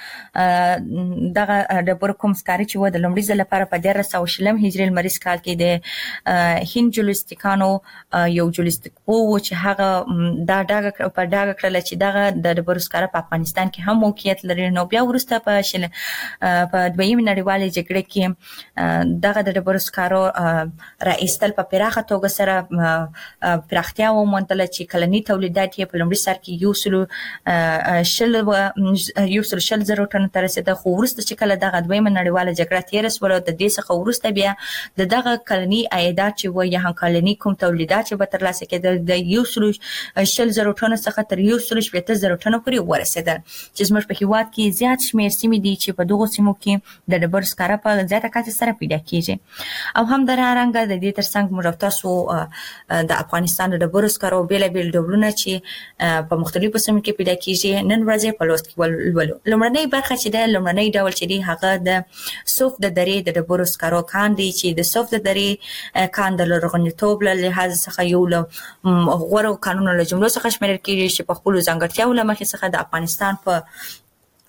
په دغه ډبرو کوم سکاري چې و د لومړي ځل لپاره په دیارلس سوه شلم هجري لمریز کال کې د هند جولستیکانو یو جولستیک وو چې هغه دا ډاګه په ډاګه کړل چې دغه د ډبرو سکاره په افغانستان کې هم موقعیت لري. نو بیا وروسته په شل په دویمه نړیوالې جګړه کې دغه د ډبرو سکارو رئیستل په پراخه توګه سره پراختیا وموندله چې کلنی تولیدات یې په لومړي سر کې یو سلو شل یو سل شل زره ټن ته رسیده خو وروسته چې کله دغه دویمه نړیواله جګړه تیره شوه د دې څخه وروسته بیا د دغه کلنی عایدات چې وایي هم کلنی کوم تولیدات چې به ترلاسه کېدل د یو سل شل زره ټن څخه تر یو سل شپږ زره ټن پورې ورسېدل چې زموږ په هیواد کې زیات شمیر سیمې دي چې په دغه سیمو کې د ډبرو سکاره په زیاته کچه سره پیدا کیږي او هم درارنګه د دې ترڅنګ موږ تاسو د افغانستان د ډبرو سکارو بیل بیل ډولونه چې په مختلفو سیمو کې پیدا کیږي نن ورځ په لوست کې ولولو. لومړنۍ برخه چې د لومړنۍ ډول چې دی هغه د صوف د درې د ډبرو سکارو کان دی چې د صوف د درې کان د لرغونتوب له لحاظ څخه یو له غوړو قانونو له جملو څخه شمیرل کیږي چې په خپل ځانګړتیاو له مخې څخه د افغانستان په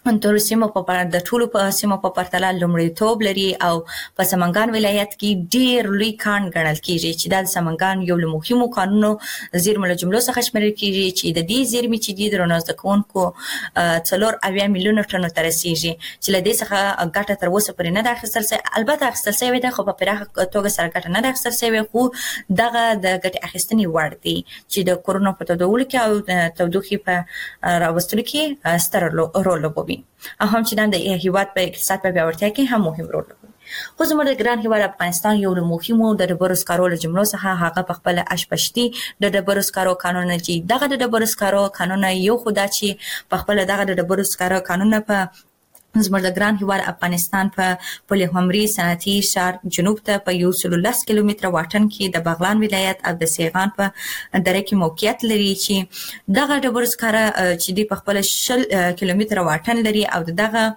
تر سیمو په پر د ټولو په سیمو په پرتله لومړیتوب لري او په سمنګان ولایت کې ډیر لوی کان ګڼل کیږي چې د سمنګان یو له مهمو کانونو زیرمو له جملو څخه شمېرل کیږي چې د دې زیرمې چې د درنازد کوونکو څلور اویا میلیونه ټنو ته رسیږي چې له دې څخه ګټه تر اوسه پورې نه ده اخیستل شوې. البته اخیستل شوې ده خو په پراخه توګه سره ګټه نه ده اخیستل شوې خو دغه د ګټې اخیستنې وړ دي چې د کورونا په تداول کې او تودوخې په راوستلو کې ستر رول لوبوي او هم چې د هیواد په اقتصاد په پیاوړتیا کې هم مهم رول لري. خو زموږ د ګران هیواد افغانستان یو له مهمو د ډبرو سکرو له جملو څخه هغه په خپل اشپشتي د ډبرو سکرو قانون چې دغه د ډبرو سکرو قانون یو خدا چې په خپل دغه د ډبرو سکرو قانون په زموږ د ګران هیواد افغانستان په پولیهمري صنعتي ښار جنوب ته په یو سل لس کیلومتره واټن کې د بغلان ولایت او د سیغان په دره کې موقعیت لري چې دغه ډبرو سکرو چې د په خپل شل کیلومتره واټن لري او دغه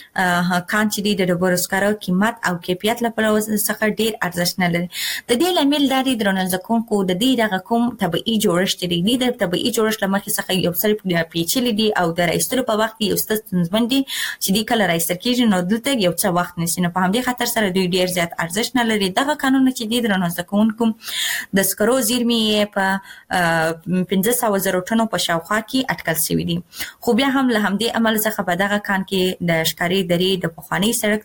کان چې د ډبرو سکرو قیمت او کیفیت لپاره څخه ډیر ارزښت نه لري. د دې لامل دا دی درنه کوونکو د دې دغه کوم طبيعي جوړښت دی د طبيعي جوړښت لمخې څخه یو څه پیچلي دي او د راستلو په وخت یو څه ستونزمن دي چې د کله راستل کېږي نو دلته یو څه وخت نشي نو په همدې خاطر سره دوی ډیر زیات ارزښت نه لري. دغه قانون چې د درنه کوونکو د سکرو زیرمې په پنځه سوه زره ټنو په شاوخوا کې اټکل شوی دي. خو بیا هم له همدې عمل څخه په دغه کان کې د ښکاری درې د پخوانی سړک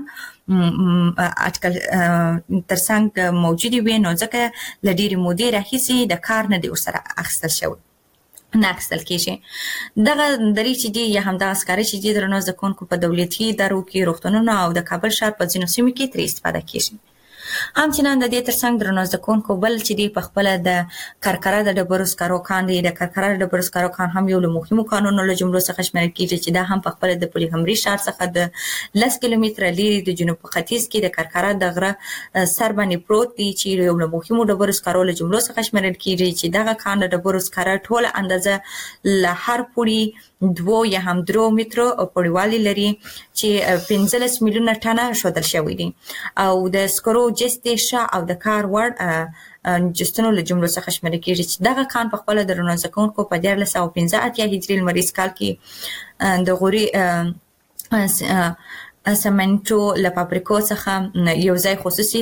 ترڅنګ اټکل ترڅنګ موجود وي نو ځکه لډيري مودې راهیسي د کار نه دی ورسره اخیستل شوی نه اخیستل کېږي. دغه درې چې دی یا هم د عسکري چې دی درنو ځکونکو په دولتي ادارو کې روغتونونو او د کابل ښار په ځینو سیمو کې ترې استفاده کېږي. همچنان د دې ترڅنګ درنو ځکونکو بل چې دی په خپل د کرکره د ډبرو سکرو کان دی د کرکره د ډبرو سکرو کان هم یو له مهمو قانونو له جملو څخه شمېرل کېږي چې دا هم په خپل د پولیهمري ښار څخه د لس کیلومتره لري د جنوب ختیځ کې د کرکره د غره سر باندې پروت دی چې یو له مهمو ډبرو سکرو له جملو څخه شمېرل کېږي چې دغه کان د ډبرو سکرو ټول اندازه له هر پوړي دوه یا هم درو مترو پوړیوالي لري چې پنځلس میلیونه ټنه ښودل شوی دي او د سکرو جستې شا او د کار وړ جستنو له جملو څخه شمېرل کېږي چې دغه کان په خپل د رونازد کوونکو په دیارلس سوه پنځه اتیا هجري لمریز کال کې د غوري سمنټو له فابریکو څخه یو ځای خصوصي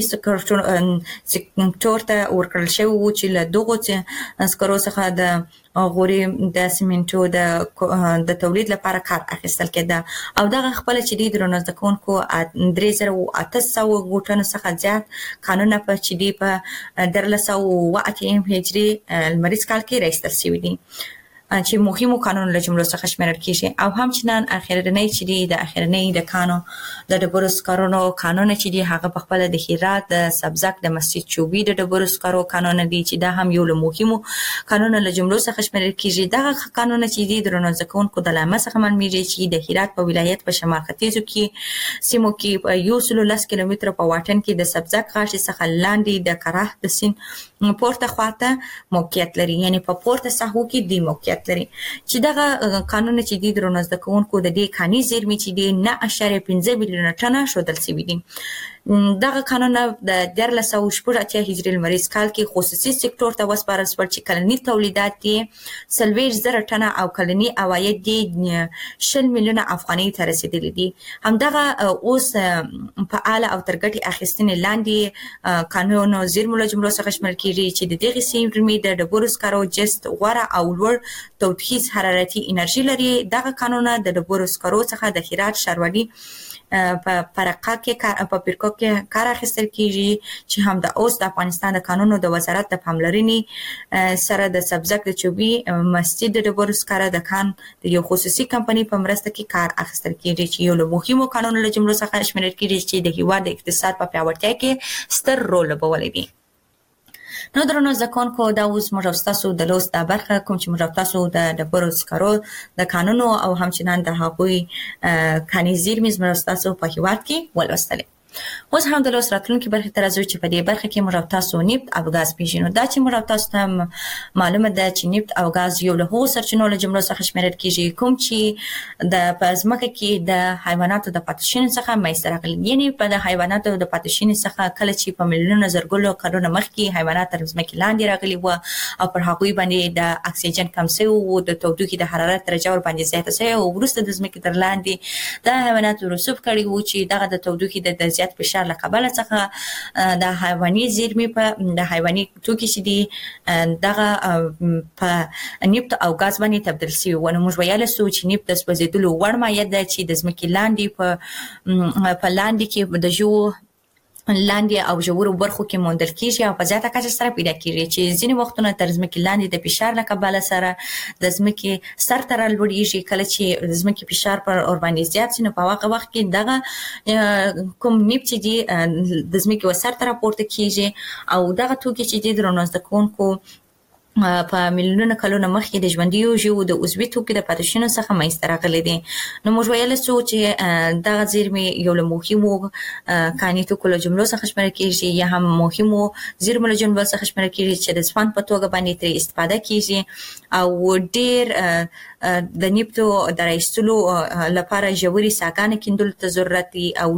سکتور ته ورکړل شوی و چې له دغو سکرو څخه د غوري د سمنټو د د تولید لپاره کار اخیستل کېده او دغه خپل چې د درنازد کوونکو درې زره او اته سوه غوټنو څخه زیات قانون په چې دی په دیارلس سوه اوه اتیا هجري لمریز کال کې راایستل شوي دي چې مهمو قانون له جملو څخه شمېرل کېږي. او همچنان اخرنی چې دی د اخرنی د کانو د ډبرو سکرو قانون چې دی هغه په خپل د هرات د سبزک د مسجد چوبي د ډبرو سکرو قانون دی چې دا هم یو له مهمو قانون له جملو څخه شمېرل کېږي. دغه قانون چې دی د رونازد کوونکو د لامه څخه معلومیږي چې د هرات په ولایت په شمال ختیځو کې سیمو کې په یو سل لس کیلومتره په واټن کې د سبزک غاښ څخه لاندې د کراه د سیند پورته خواته موقعیت لري یعنی په پورته ساحو کې دی موقعیت لري چې دغه قانون چې دی درنازد کوونکو د دې کاني زیرمې چې دی نه اشاریه پنځه میلیونه ټنه ښودل شوي دي. دغه قانون د دیارلس سوه شپږ اتیا هجري لمریز کال کې خصوصي سکتور ته وسپارل شول چې کلني تولیدات یې څلوېښت زره ټنه او کلني عواید یې شل میلیونه افغانۍ ته رسېدلي دي. همدغه اوس فعاله او تر ګټې اخیستنې لاندې قانونو زیرمو له جملو څخه شمېرل کېږي چې د دغې سیمې د ډبرو سکرو جست غوره او لوړ تودوخیز حرارتي انرژي لري. دغه قانون د ډبرو سکرو څخه د هرات ښاروالي په پرقه کې په پیرکو کې کار اخیستل کېږي چې هم د اوس د افغانستان د قانونو د وزارت د پاملرنې سره د سبزک د چوبي مسجد د ډبرو سکرو د کان د یو خصوصي کمپنۍ په مرسته کې کار اخیستل کېږي چې یو له مهمو قانونو له جملو څخه شمېرل کېږي چې د هیواد د اقتصاد په پیاوړتیا کې ستر رول لوبولی دی. نو درنو ځکونکو دا اوس موږ تاسو د لوست د برخه کوم چې موږ تاسو د ډبرو سکرو د قانونو او همچنان د هغوی کاني زیرمې موږ تاسو په هیواد کې ولوستلې. اوس هم د لوس راتلونکي برخه تر ازو چې په دې برخه کې موږ تاسو نفت او غاز پیژنو. دا چې موږ تاسو ته معلومه ده چې نفت او غاز یو له هو سرچینو له جملو څخه شمیرل کیږي کوم چې د پزماکه کې د حیواناتو د پاتشین څخه مېستر راغلي. یعنی په د حیواناتو د پاتشین څخه کله چې په ملیونونو زرګونو کلونو مخکې حیوانات تر ځمکې لاندې راغلي و او پر هغوی باندې د اکسیجن کم شوی او د تودوخې د حرارت درجه ور باندې زیاته شوی او وروسته د ځمکې تر لاندې د حیواناتو رسوب کړي و چې دغه د تودوخې د زیات فشار له کبله څخه د حیواني زیرمې په د حیواني توکي چې دي دغه په نفت او غاز باندې تبدیل شي. ونه موږ ویل سو چې نفت د سوځیدلو وړ مایع ده چې د ځمکې لاندې په په لاندې کې د جو لاندې او ژورو برخو کې موندل کیږي او په زیاته کچه سره پیدا کیږي چې ځینې وختونه تر ځمکې لاندې د فشار له کبله سره د ځمکې سر ته رالوړیږي. کله چې د ځمکې فشار پر اور باندې زیات شي نو په هغه وخت کې دغه کوم نفت چې دي د ځمکې و سر ته راپورته کیږي او دغه توکي چې دي د رونزده کوونکو په میلیونونو کلونو مخکې د ژوندیو ژوو د عضوي توکو د پاتشینو څخه مېستر راغلي دي. نو موږ ویل سو چې دغه زیرمې یو له مهمو کاني توکو له جملو څخه شمیرل کیږي یا هم مهمو زیرمو له جملو څخه شمیرل کیږي چې د سپان په توګه باندې ترې استفاده کیږي او ډېر د نفټو د راایستلو لپاره ژورې څاګانې کیندلو ته ضرورت دي او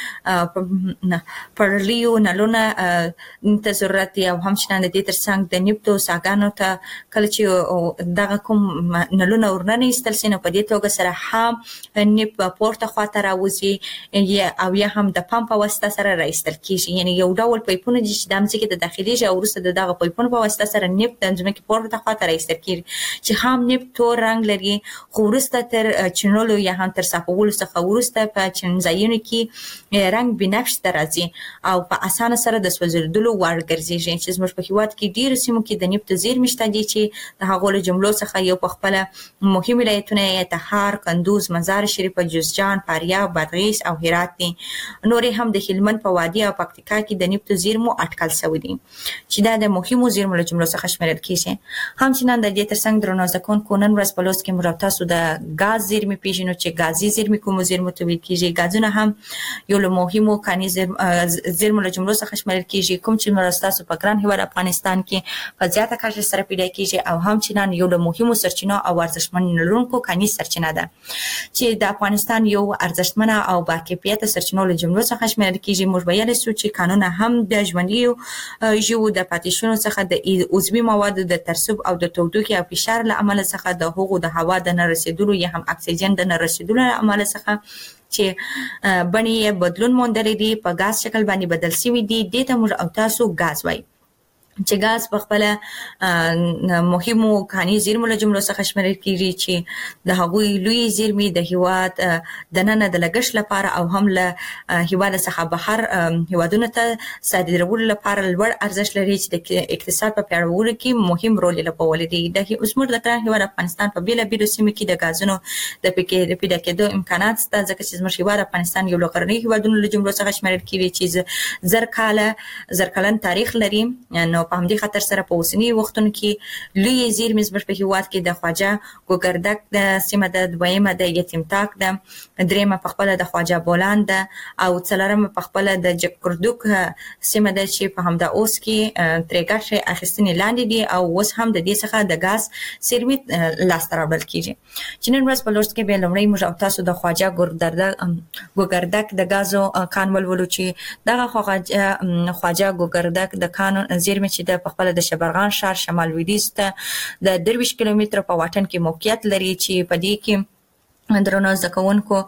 ډېر پرلیو نلونه ته ضرورت دي او همچنان د دې ترڅنګ د نفټو څاګانو ته کله چې دغه کوم نلونه ورننه ایستل سي نو په دې توګه سره هم نفت پورته خواته راوځي او یا هم د پمپ په واسطه سره راایستل کیږي. یعنی یو ډول پایپونه چې د ځمکې د داخلي او وروسته د دغه پایپونو په واسطه سره نفت د ځمکې پورته خواته راایستل کیږي چې هم نفت تور رنګ لري خو وروسته تر چینولو یا هم تر صفولو څخه وروسته په چینځایونو کې رنګ بنفش ته راځي او په اسانه سره د سوځېدلو وړ ګرځي. چې زموږ په هیواد کې ډېر سیمو کې د نفت زیرمې شته دي چې د هغو له جملو څخه یو په خپله مهم ولایتونه یې تخار، کندوز، مزار شریف، جوزجان، فاریاب، بادغیس او هرات دي. نورې هم د هلمند په وادي او پکتیکا کې د نفت زیرمو اټکل شوي دي چې دا د مهمو زیرمو له جملو څخه شمیرل کیږي. همچنان د دې ترڅنګ درنو زده کوونکو نن ورځ په لوست کې موږ تاسو د غاز زیرمې پیژنو چې غازي زیرمې کومو زیرمو ته ویل کیږي. غازونه هم یو له مهمو کاني زیرمو له جملو څخه شمیرل کیږي کوم چې موږ تاسو په ګران هیواد افغانستان کې په زیاته کچه سره پیدا کیږي او همچنان یو له مهمو سرچینو او ارزښتمن لرونکو کاني سرچینه ده چې د افغانستان یو ارزښتمنه او باکیفیته سرچینو له جملو څخه شمیرل کیږي. موږ ویل سو چې قانون هم د ژوندیو ژوو د پاتشونو څخه د عضوي موادو د ترسب او د تودوخې او فشار له امله څخه د هغو د هوا د نه رسیدلو یا هم اکسیجن د نه رسیدلو له امله څخه چې بڼې بدلون موندلې دي په غاز شکل باندې بدل شوي دي. دې ته موږ او تاسو غاز وایي چې غاز په خپل مهمو کاني زیرمو له جملو څخه شمیرل کیږي چې د هغوی لوی زیرمې د هیواد د نن د لګښت لپاره او هم له هیواد څخه بهر هیوادونو ته صادرولو لپاره لوړ ارزښت لري چې د اقتصاد په پیاوړتیا کې مهم رول لوبولی دی. د اوسمر د ګران هیواد افغانستان په بیل بیل سیمو کې د غازونو د پکې پیدا کېدو امکانات شته ځکه چې زموږ هیواد افغانستان یو لغرنی هیوادونو له جملو څخه شمیرل کیږي چې زر کاله زر کلن تاریخ لري. نو په همدې خاطر سره په اوسنی وختونو کې لوی زیرمې زموږ په هیواد کې د خواجه ګوګردک د سیمه د دویمه د یتیم تاک د درېمه په خپل د خواجه بولان د او څلورمه په خپل د جکردوک سیمه د چې په همدا اوس کې ترېګاشه اخیستنې لاندې دي او اوس هم د دې څخه د غاز زیرمې لاس راوړل کیږي. چې نن ورځ په لوست کې به لومړی موږ تاسو د خواجه ګوګردک د غازو کان ولولو چې دغه خواجه خواجه ګوګردک د کان زیرمې چې د خپل د شبرغان ښار شمال لویدیځ ته د درویش کیلومتره په واټن کې موقعیت لري چې په دې کې درنو زده کوونکو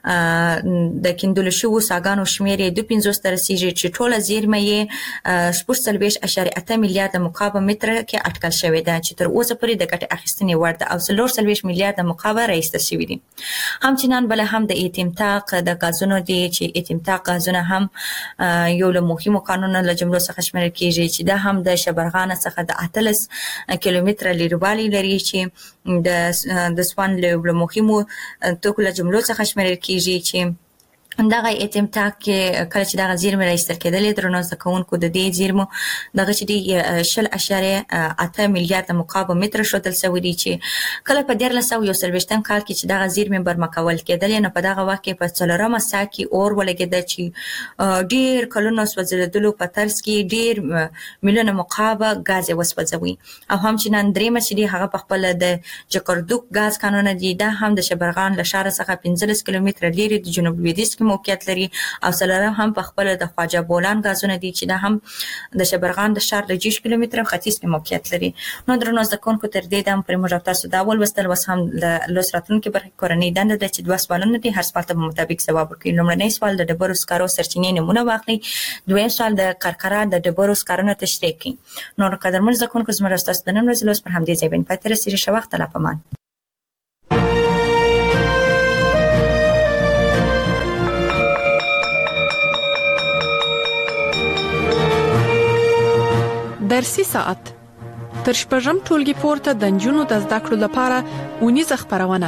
د کیندلو شویو څاګانو شمېر یې دوه پنځوس ته رسیږي چې ټوله زیرمه یې شپږ څلوېښت اعشاریه اته میلیارده مکعب متره کې اټکل شوې ده چې تر اوسه پورې د ګټې اخیستنې وړ ده او څلور څلوېښت میلیارده مکعب راایستل شوي دي. همچنان بله هم د ایتیم تاق د غازونو دي چې ایتیم تاق غازونه هم یو له مهمو کانونو له جملو څخه شمیرل کیږي چې دا هم د شبرغان څخه د اتلس کیلومتره لیروالی لري چې د د سوان له مهمو توکو له جملو څخه شمیرل کیږي چې دغه اتمتاع کې کله چې دغه زیرمې راایستل کېدلې درنو زده کوونکو د دې زیرمو دغه چې دی شل اعشاریه اته میلیارډ مکعب متر ښودل شوی دی چې کله په دیارلس سوه یو څلوېښتم کال کې چې دغه زیرمې برمکول کېدلې نو په دغه وخت کې په څلورمه ساه کې اور ولګېده چې ډېر کلونه سوځېدلو په ترڅ کې ډېر میلیونه مکعب ګاز یې وسوځوي او هم چې نن درېیمه چې دی هغه په خپله د جکردوک ګاز کانونه دي دا هم د شبرغان له ښاره څخه پنځلس کیلومتره لرې د جنوب لویدیځ موقعیت لري او څلورم هم په خپل د خواجه بولان غازونه دي چې دا هم د شبرغان د ښار د جیش کیلومتره ختیځ کې موقعیت لري. نو درنو زده کوونکو تر دې دم پر موږ تاسو دا ولوستل وس هم له لوستراتونکو برخې کورنۍ دنده ده چې دوه سوالونه دي هر سوال ته مطابق ځواب ورکړئ. لومړنی سوال د ډبرو سکرو سرچینې نمونه واخلئ. دویم سوال د کرکره د ډبرو سکرو تشریح کړئ. نو قدرمن زده کوونکو زموږ تاسو د نن ورځې لوست پر همدې ځای باندې پاتې رسېږي. ښه وخت لا پمان. درسي ساعت تر شپږم ټولګي پورته د نجونو د زده کړو لپاره اونیزه خپرونه.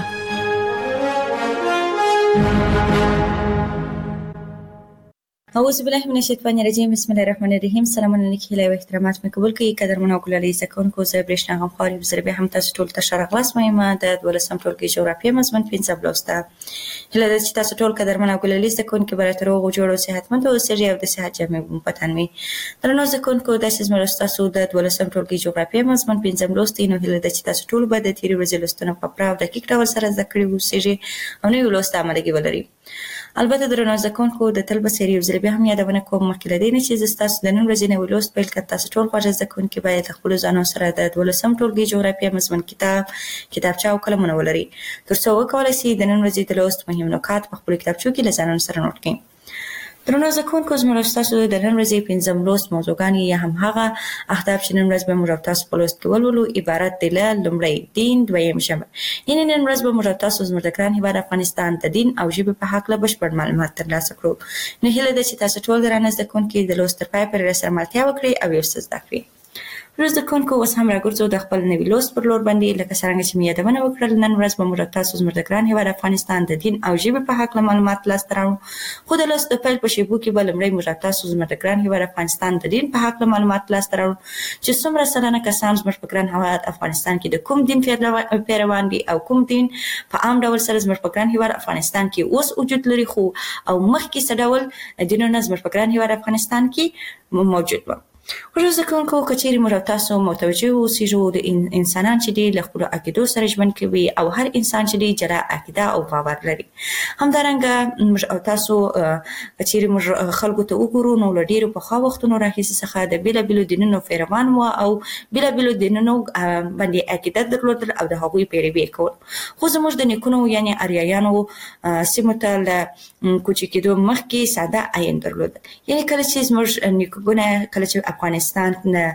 اعوذ بالله من الشیطان الرجیم. بسم الله الرحمن الرحیم. سلامونه نیکی هیله او احترامات مې قبول کړئ. قدرمن او ګلالي زده کوونکو زه برېښنا غمخوار یم. زه به هم تاسو ټول ته ښه راغلاست وایم. د دولسم ټولګي جغرافیه مضمون پنځم لوست ده. هیله ده چې تاسو ټول قدرمن او ګلالي زده کوونکي به راته روغ او جوړ او صحتمند اوسئ او د صحت جامې مو په تن وي. درنو زده کوونکو داسې زموږ تاسو د دولسم ټولګي جغرافیه مضمون پنځم لوست دی. نو هیله ده چې تاسو ټول به د تیرې ورځې لوستونه په پوره او دقیق ډول سره زده کړي اوسئ او نوي لوست عملي ولرئ. البته درنو زده کوونکو د تل به سری یو ځل بیا هم یادونه کوم مخکې له دې نه چې زه ستاسو د نن ورځې نوی لوست پیل کړم. تاسو ټول خوږ زده کوونکي باید له خپلو ځانونو سره د دولسم ټولګي جغرافیه مضمون کتاب کتابچه او قلمونه ولرئ تر څو وکولای شئ د نن ورځې د لوست مهم نکات په خپلو کتابچو کې له ځانونو سره نوټ کړئ. درنو زده کوونکو زموږ ستاسو د نن ورځې پنځم لوست موضوعګانې یا هم هغه اهداف چې نن ورځ به موږ تاسو په لوست کې ولولو عبارت دي له لومړی دین، دویم ژبه. یعنې نن ورځ به موږ تاسو زموږ د ګران هېواد افغانستان د دین او ژبې په هکله بشپړ معلومات ترلاسه کړو. نو هیله ده چې تاسو ټول درانه زده کوونکي د لوست تر پایه پورې راسره ملتیا وکړئ او یو څه زده کړئ. روز د کوونکو اوس هم راګرځو د خپل نوي لوست پر لور باندې. لکه څرنګه چې مې یادونه وکړل نن ورځ به موږ تاسو زموږ د ګران هېواد افغانستان د دین او ژبې په هکله معلومات لاسته راوړو. خو د لوست د پیل په شیبو کې به لومړی موږ تاسو زموږ د ګران هېواد افغانستان د دین په هکله معلومات لاسته راوړو چې څومره سلنه کسان زموږ په ګران هېواد افغانستان کې د کوم دین پیروان دي او کوم دین په عام ډول سره زموږ په ګران هېواد افغانستان کې اوس وجود لري خو او مخکې څه ډول دینونه زموږ په ګران هېواد افغانستان کې موجود وو. خوږ زده کوونکو که چیرې موږ تاسو متوجه اوسېږو د انسانان چې دي له خپلو عقیدو سره ژوند کوي او هر انسان چې دی جلا عقیده او باور لري. همدارنګه موږ او تاسو که چیرې موږ خلکو ته وګورو نو له ډېرو پخوا وختونو راهیسې څخه د بېلابېلو دینونو پیروان وو او بېلابېلو دینونو باندې عقیده درلودل او د هغوی پیروي یې کول. خو زموږ د نیکونو یعنې اریایانو سیمو ته له کوچې کېدو مخکې ساده عین درلودل. یعنې کله چې زموږ نیکونه کله چې افغانستان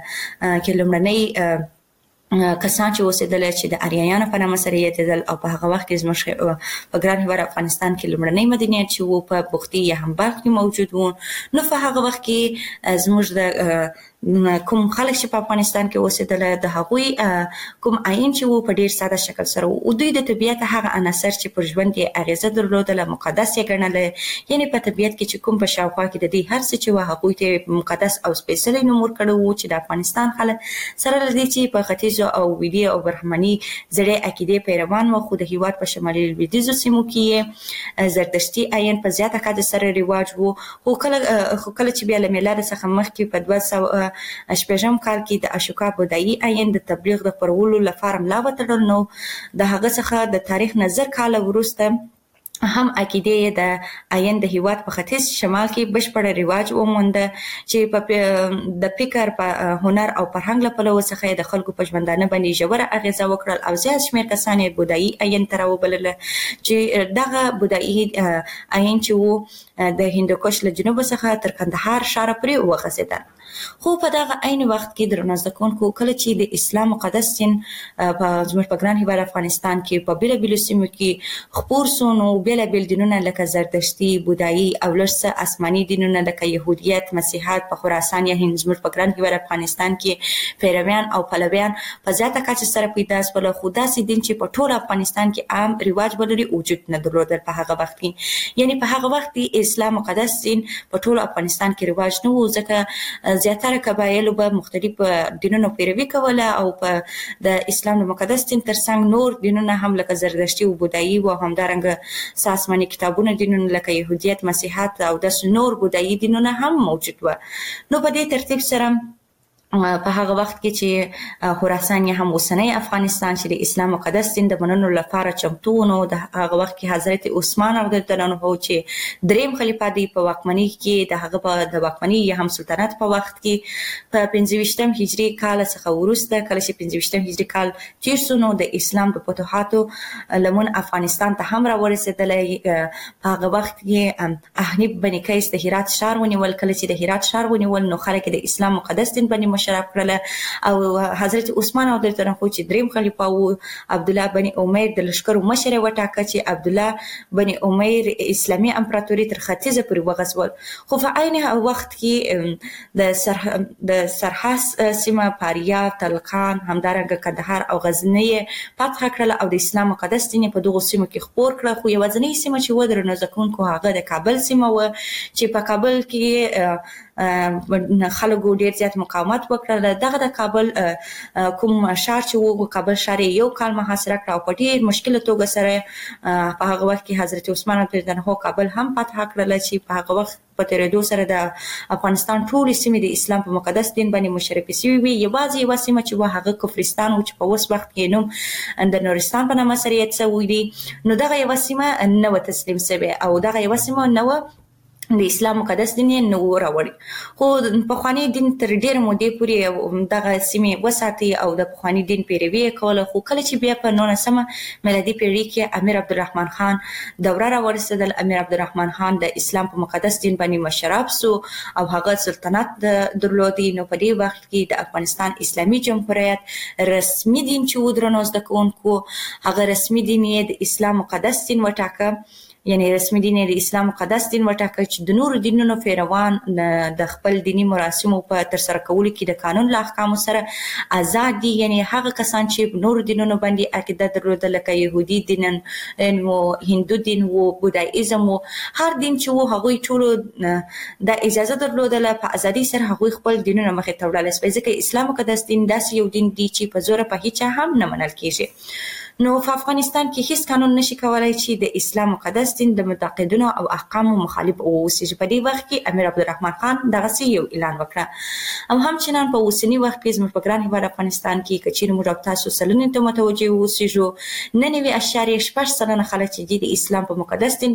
کې لومړنۍ کسان چې اوسېدل چې د اریایانو په نامه سره یادېدل او په هغه وخت کې زموږ په ګران هېواد افغانستان کې لومړنۍ مدنیت چې وو په بختي یا هم بلخ کې موجود وو. نو په هغه وخت کې زموږ د کوم خلک چې په افغانستان کې اوسېدل د هغوی کوم عین چې وو په ډېر ساده شکل سره وو. دوی د طبیعت هغه عناصر چې پر ژوند یې اغېزه درلودله مقدس یې ګڼله. یعنې په طبیعت کې چې کوم په شاوخوا کې د دې هر څه چې وو هغوی ته مقدس او سپېڅلی نوم ورکړی وو چې د افغانستان خلک سره له دې چې په ختیځو او ویلي او برهمني زړې عقیدې پیروان وو خو د هېواد په شمالي لویدیځو سیمو کې یې زردشتي عین په زیاته کچه سره رواج وو. خو کله خو کله چې بیا له میلاده څخه مخکې په دوه سوه شپږم کال کې د اشوکا بودایي عین د تبلیغ د خپرولو لپاره ملا وتړل. نو د هغه څخه د تاریخ نه زر کاله وروسته هم عقیدې د عین د هېواد په ختیځ شمال کې بشپړ رواج ومونده چې په د فکر په هنر او فرهنګ له پلوه څخه د خلکو په ژوندانه باندې ژوره اغېزه وکړل او زیات شمېر کسان یې بودایي عین ته راوبلله چې دغه بودایي عین چې وو د هندوکش له جنوب څخه تر کندهار ښاره پورې وغځېدل. خو په دغه عین وخت کې درنه ځکونکو کله چې د اسلام مقدس سین په زموږ په ګران هیواد افغانستان کې په بیل بیل سیمو کې خپور سونو بیل بیل دینونه لکه زردشتي بودایی او لرسه آسماني دینونه لکه يهودیت مسیحیت په خراسان یا هند زموږ په ګران هیواد افغانستان کې پیروان او پلویان په زیاته کچه سره پیدا شول. خو داسې دین چې په ټول افغانستان کې عام رواج ولري وجود نه درلود په هغه وخت کې. یعنی په هغه وخت کې اسلام مقدس دین په ټول افغانستان کې رواج نه و، ځکه زیاتره قبایلو به مختلف دینونو پیروي کوله او په د اسلام مقدس دین ترڅنګ نور دینونه هم لکه زردشتي او بودایی او همدارنګه آسماني کتابونه دینونه لکه يهودیت مسیحیت او د نور بودایی دینونه هم موجود و. نو په دې ترتیب سره په هغه وخت کې چې خراسان هم اوسنی افغانستان چې د اسلام مقدس دین د منلو لپاره چمتو نو د هغه وخت کې حضرت عثمان رضی الله عنه چې دریم خلیفہ دی په واکمنۍ کې د هغه په د واکمنۍ یا هم سلطنت په وخت کې په پنځه ویشتم هجری کال څخه وروسته کله چې پنځه ویشتم هجری کال تیر شو نو د اسلام د فتوحاتو لمن افغانستان ته هم راورسېدل. په هغه وخت کې احنیف بني قیس د هرات ښار ونیول. کله چې د هرات ښار ونیول نو خلک د اسلام مقدس دین باندې شراب کړل او حضرت عثمان او د طرفو چې دریم خلیفہ او عبد الله بن عمر د لشکرو مشر وټاکه چې عبد الله بن عمر اسلامي امپراتوري تر ختیځه پورې وغځول. خو په عین وخت کې د سرح د سرحاس سیمه پاریا تلقان همدارنګه کندهار او غزنی فتح کړل او د اسلام مقدس دین په دغه سیمو کې خپور کړل. خو یوازینی سیمه چې ودر نه ځکونکو هغه د کابل سیمه و چې په کابل کې خلکو ډیر زیات مقاومت وکړل. دغه د کابل کوم شهر چې وو کابل شهر یو کال محاصره کړ او په ډیر مشکل توګه سره په هغه وخت کې حضرت عثمان رضی الله عنه کابل هم فتح کړل چې په هغه وخت په تیریدو سره د افغانستان ټول سیمې د اسلام په مقدس دین باندې مشرفې شوې وي. یوازې یو سیمه چې وه هغه کفرستان و چې په اوس وخت کې نوم د نورستان په نامه سره یاد شوی دی. نو دغه یو سیمه نه و تسلیم شوې او دغه یو سیمه نه و د اسلام مقدس دین نه وراوړي. خو په خواني دین تر ډیر مودې پورې دغه سیمې وساتي او د خواني دین پیروي کوله. خو کله چې بیا په نولسمه میلادي پیړۍ کې امیر عبدالرحمن خان دوره راورسېدل، امیر عبدالرحمن خان د اسلام په مقدس دین باندې مشرف سو او هغه سلطنت درلودي. نو په دې وخت کې د افغانستان اسلامي جمهوریت رسمي دین چې ودرنو زده کوونکو هغه رسمي دین یې د اسلام مقدس دین وټاکه. یعنی رسمي دین د اسلام مقدس دین وټاکه چې د نور دینونو پیروان د خپل دینی مراسمو په تر سره کولو کې د قانون له احکامو سره آزاد دي. یعنی هغه کسان چې نور دینونو باندې عقیده درلوده لکه يهودي دین او هندو دین او بودایزم او هر دین چې وو هغه ټول د اجازه درلوده په ازادي سره هغه خپل دینونه مخې ته وړل. ځکه اسلام مقدس دین داسې یو دین دی چې په زور په هیڅ هم نه منل کیږي. نو په افغانستان کې هیڅ قانون نشي کولای چې د اسلام مقدس دین د معتقدینو او احکامو مخالف اوسي. په دې وخت کې امیر عبدالرحمن خان دغه یو اعلان وکړ او همچنان په اوسنی وخت کې زموږ په ګران هیواد افغانستان کې کچیر موږ تاسو سلنې ته متوجه اوسېږو ننوي اشاریه شپږ سلنه خلک چې د اسلام په مقدس دین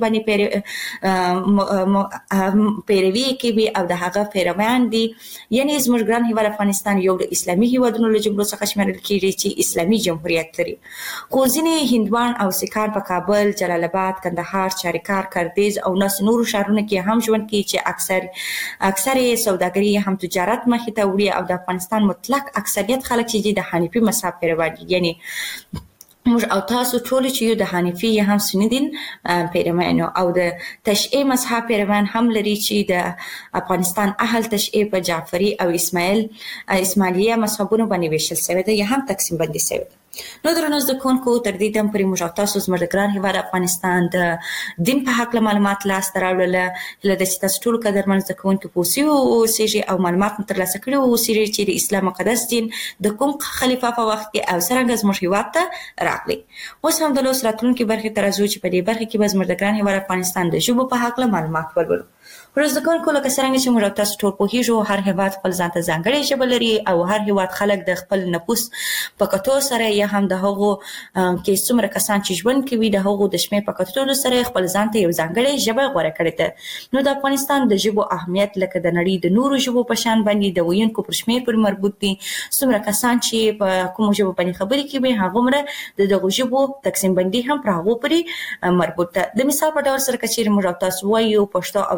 باندې پیروي کوي او د هغه پیروان دي. یعنی زموږ ګران هیواد افغانستان یو د اسلامي هیوادونو له جملو څخه شمارل کیږي چې اسلامي جمهوریت لري. خو ځینې هندوان او سیکان په کابل، جلال آباد، کندهار، چاریکار، کردیز او ناس نورو ښارونو کې هم ژوند کوي چې اکثر اکثر سوداګري هم تجارت مخې ته وړي او د افغانستان مطلق اکثریت خلک چې د حنیفي مذهب پیروان دي. یعنی موږ او تاسو ټول چې یو د حنیفي یا هم سنی دین پیروان او د تشیع مذهب پیروان هم لري چې د افغانستان اهل تشیع په جعفری او اسماعیل اسماعیلیه مذهبونو باندې ویشل شوی دی یا هم تقسیم بندي شوی دی. نو درنو زده کوونکو تر دې دم پورې موږ تاسو زموږ د ګران هیواد افغانستان د دین په حق معلومات لاسته راوړل. هله د چې تاسو ټول قدرمن زده کوونکو پوسی او سیجی او معلومات ترلاسه کړي او سیجی چې د اسلام مقدس دین د کوم خلیفہ په وخت کې او څنګه زموږ هیواد ته راغلی. اوس هم د لوس راتلونکو برخې تر ازو چې په دې برخه کې به زموږ د ګران هیواد افغانستان د ژبو په حق معلومات ورولو. ورځ کوونکو لکه څنګه چې موږ تاسو ټول په هیڅ هر هیواد خپل ځان ته ځانګړی ژبه لري او هر هیواد خلک د خپل نفوس په کتو سره یا هم د هغو کې څومره کسان چې ژوند کوي د هغو د شمېر په کتو سره خپل ځان ته یو ځانګړی ژبه غوړه کړې ده. نو د افغانستان د ژبو اهمیت لکه د نړۍ د نورو ژبو په شان باندې د ویونکو پر شمېر پورې مربوط دي. څومره کسان چې په کوم ژبه باندې خبرې کوي هغومره د دغو ژبو تقسیم بندي هم پر هغو پورې مربوط ده. د مثال په ډول سره کچېرې موږ تاسو وایو پښتو او دري چې د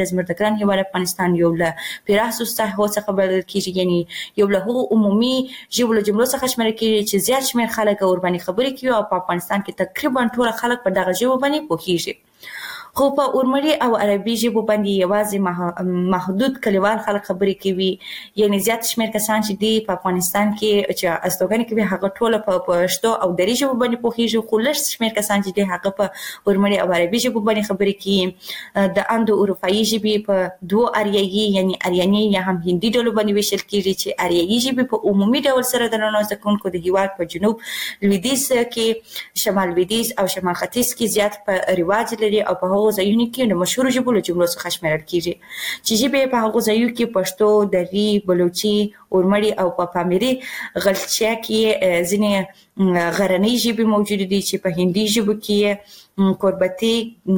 زموږ د ګران هیواد افغانستان یو له پراخو ساحو څخه بلل کیږي، یعنی یو له هغو عمومي ژبو له جملو څخه شمېرل کیږي چې زیات شمېر خلک ورباندې خبرې کوي او په افغانستان کې تقریبا ټول خلک په دغه ژبه باندې پوهیږي. خو په اورمړي او عربي ژبو باندې یوازې محدود کلیوال خلک خبرې کوي، یعنی زیات شمېر کسان چې دي په افغانستان کې چې استوګنې کوي هغه ټول په پښتو او دري ژبو باندې پوهیږي، خو لږ شمېر کسان چې دي هغه په اورمړي او عربي ژبو باندې خبرې کوي. د اندو اروپایي ژبې په دوه اریایي یعنی اریاني یا هم هندي ډلو باندې ویشل کیږي چې اریایي ژبې په عمومي ډول سره د نړۍ زده کوونکو د هیواد په جنوب لویدیځ کې، شمال لویدیځ او شمال ختیځ کې زیات په رواج لري او په هغو ځایونو کې د مشهور ژبو له جملو څخه شمېرل کیږي چې ژبې په هغو ځایونو کې پښتو، دري، بلوچي، اورمړي او په پامیري غلچیا کې ځینې غرنۍ ژبې موجود دي چې په هندي ژبو کې کوربتي،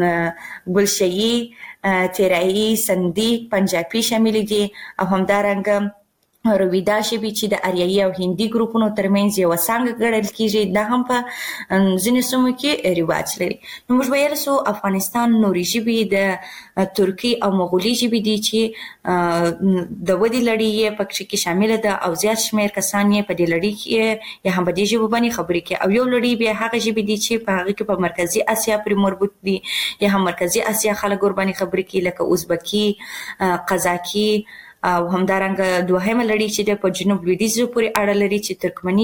ګلشیي، تیرایی، سندي، پنجابي شامل دي او همدارنګه رویدا ژبې چې د اریایي او هندي ګروپونو ترمنځ یو څنګه ګڼل کیږي، دا هم په ځینو سیمو کې رواج لري. نو موږ ویل سو افغانستان نوري ژبې د ترکی او مغولي ژبې دي چې د ودې لړۍ یې پکې کې شامل ده او زیات شمېر کسان یې په دې لړۍ کې یا هم په دې ژبه باندې خبرې کوي، او یو لړۍ بیا هغه ژبې دي چې په هغه کې په مرکزي اسیا پورې مربوط دي یا هم مرکزي اسیا خلک ور باندې خبرې کوي لکه ازبکي، قزاقي او همدارنګه دوهمه لړۍ چې د په جنوب لویدیځ پورې اړه لري چې ترکمني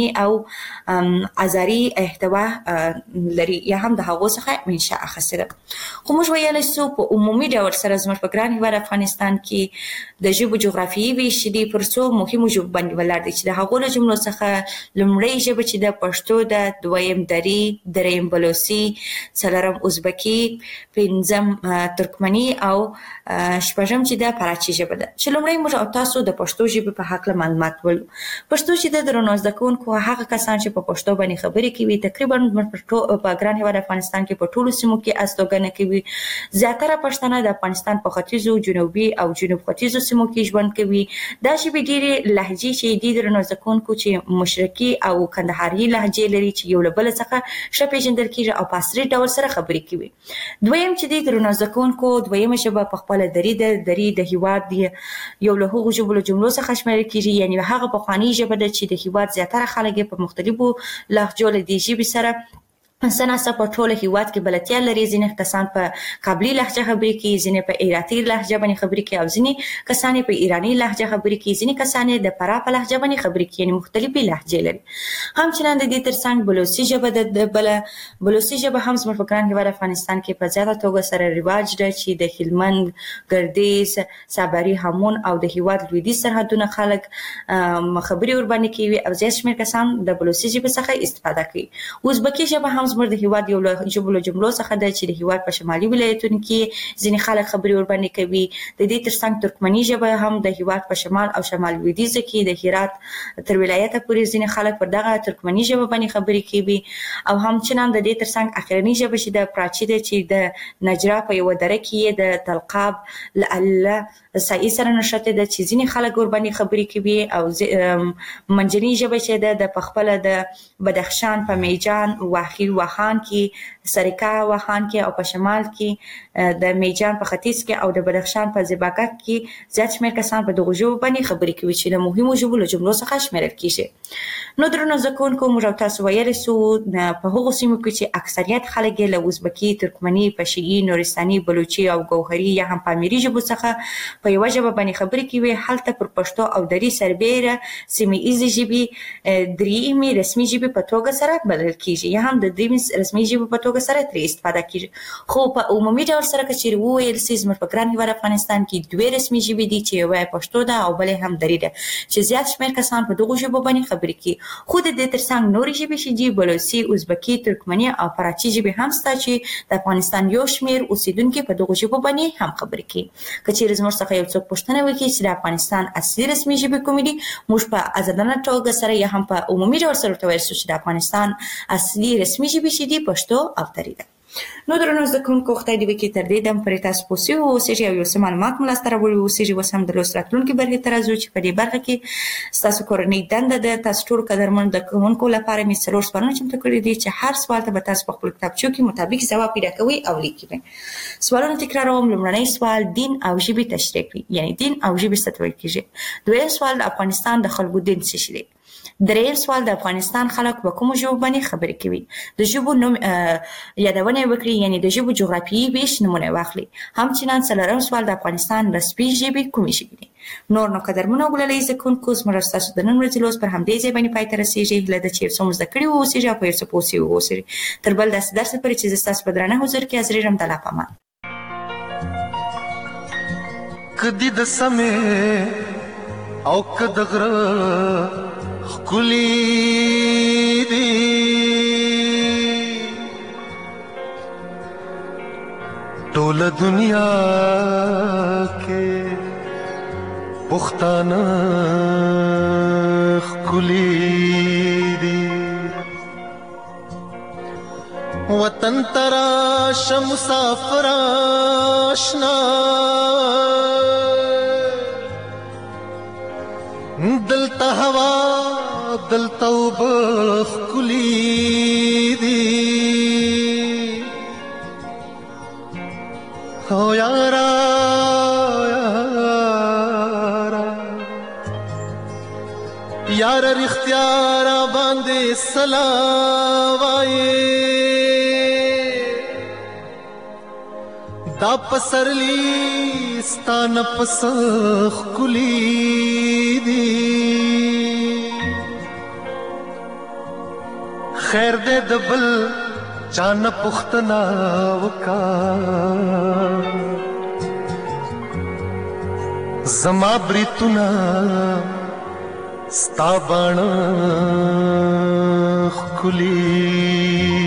او ازاري احتوا لري یا هم د هغو څخه منشأ اخیستې ده. خو موږ ویلی سو په عمومي ډول سره زموږ په ګران هیواد افغانستان کې د ژبو جغرافیایي ویش دي پر څو مهمو ژبو باندې ولاړ دي چې د هغو له جملو څخه لومړۍ ژبه چې د پښتو ده، دویم دري، دریم بلوچي، څلورم ازبکي، پنځم ترکمني او شپږم چې د فارسي ژبه ده. چې لومړی موږ او تاسو د پښتو ژبې په هکله معلومات ولرو. پښتو چې د درنو زده کوونکو هغه کسان چې په پښتو باندې خبرې کوي تقریبا په ګران هیواد افغانستان کې په ټولو سیمو کې استوګنه کوي. زیاتره پښتانه د افغانستان په ختیځو، جنوبي او جنوب ختیځو سیمو کې ژوند کوي. دا ژبې ډېرې لهجې چې دي درنو زده کوونکو چې مشرقي او کندهاري لهجې لري چې یو له بل څخه ښه پیژندل کیږي او په عصري ډول سره خبرې کوي. دویم چې دي درنو زده کوونکو دویمه ژبه په خپله دري ده. دري د هیواد یو له هغو ژبو له جملو څخه شمېرل کیږي، یعنې هغه پخوانۍ ژبه ده چې د هیواد زیاتره خلک یې په مختلفو لهجو له دې ژبې سره سناسه په ټوله هیواد کې بلدتیا لري. ځینې کسان په کابلي لهجه خبرې کوي، ځینې په عراقي لهجه باندې خبرې کوي او ځینې کسان په ایراني لهجه خبرې کوي، ځینې کسان د فراه په لهجه باندې خبرې کوي، یعنې مختلفې لهجې لري. همچنان د دې ترڅنګ بلوچي ژبه د بله بلوچي ژبه هم زموږ په ګران هیواد افغانستان کې په زیاته توګه سره رواج ده چې د هلمند، ګردیز، صابري، هامون او د هیواد لویدیځ سرحدونه خلک خبرې ورباندې کوي او زیات شمېر کسان د بلوچي ژبې څخه استفاده کوي. ازبکي ژبه هم زموږ د هیواد یو له ژبو له جملو څخه ده چې د هیواد په شمالي ولایتونو کې ځینې خلک خبرې ورباندې کوي. د دې ترڅنګ ترکمني ژبه هم د هیواد په شمال او شمال لویدیځ کې د هرات تر ولایته پورې ځینې خلک پر دغه ترکمني ژبه باندې خبرې کوي. او همچنان د دې ترڅنګ اخرنۍ ژبه چې د پراچي ده چې د نجرا په یوه دره کې د تلقاب له سایي سره نښتې ده چې ځینې خلک ورباندې خبرې کوي. او منځنۍ ژبه چې ده د پخپله د بدخشان په میجان، واخي واخان کې، سرکا واخان کې او په شمال کې د میجان په ختیځ کې او د بدخشان په زیباکک کې زیات شمېر کسان په دغو ژبو باندې خبرې کوي چې له مهمو ژبو له جملو څخه شمېرل کیږي. نو درنو زده کوونکو موږ او تاسو ویلی سو په هغو سیمو کې چې اکثریت خلک یې له ازبکي، ترکمني، پشهیي، نورستاني، بلوچي او ګوهري یا هم پامیري ژبو څخه په یوه ژبه باندې خبرې کوي. هلته پر پښتو او دري سربیره سیمه ایزې ژبې درېیمې رسمي ژبې په توګه سره بلل کیږي یا هم د درېیمې رسمي ژبې په توګه سره ترې استفاده کیږي. خو په عمومي ډول سره که چیرې وویل سي زموږ په ګران هیواد افغانستان کې دوې رسمي ژبې دي چې یوه یې پښتو ده او بله هم دري ده چې زیات شمېر کسان په دغو ژبو باندې خبرې کوي. خو د دې ترڅنګ نورې ژبې چې دي بلوچي، ازبکي، ترکمني او فارسي ژبې هم شته چې د افغانستان یو شمېر اوسیدونکي په دغو ژبو باندې هم خبرې کوي. که چیرې زموږ څخه یو څوک پوښتنه وکړي چې د افغانستان اصلي رسمي ژبې کومې دي، موږ په ازادانه توګه سره یا هم په عمومي ډول سره ورته ویلی سو چې د افغانستان اصلي رسمي ژبې چې دي پښتو او دري ده. نو درنو زده کوونکو خدای دې وکړي تر دې دم پرې تاسو پوه شوي اوسئ او یو څه معلومات مو لاسته راوړي اوسئ. اوس هم د لوست راتلونکي برخې ته راځو چې په دې برخه کې ستاسو کورنۍ دنده ده. تاسو ټول قدرمن زده کوونکو لپاره مې څلور سوالونه چمتو کړي دي چې هر سوال ته به تاسو په خپل کتابچو کې مطابق ځواب پیدا کوئ او لیکئ. سوالونه تکراروم. لومړنی سوال دین او ژبې تشریح کړئ، یعنی دین او ژبې څه ته ویل کېږي. دویم سوال د افغانستان د خلکو دین څه شی دی. دریم سوال د افغانستان خلک په کومو ژبو باندې خبرې کوي. د ژبو نوم یادونه وکړي، یعنی د ژبو جغرافیایي ویش نمونه واخلي. همچنان څلورم سوال د افغانستان رسمي ژبې کومې ژبې دي. نور نو قدرمن او ګلالۍ زده کوونکو زموږ ستاسو د نن ورځې لوست پر همدې ځای باندې پای ته رسېږي. هیله ده چې یو څه مو زده کړي واوسئ او په یو څه پوه شوي واوسئ. تر بل داسې درس پورې چې زه ستاسو په درانه حضور کې حاضرېږم د الله په امان. کدی د سمې او کد غره خکلی دی ټول دنیا کې پښتانه خکلی دی. وطن تراش مسافر آشنا دلتا هوا دلتا وبخ کلی دی. او یارا یارا یارا رختیارا باندې سلاوائے دا پسرلی ستان پسخ کلی دی. خیر دے دبل چان پختنا وکا زما بریتنا ستا بانا کلی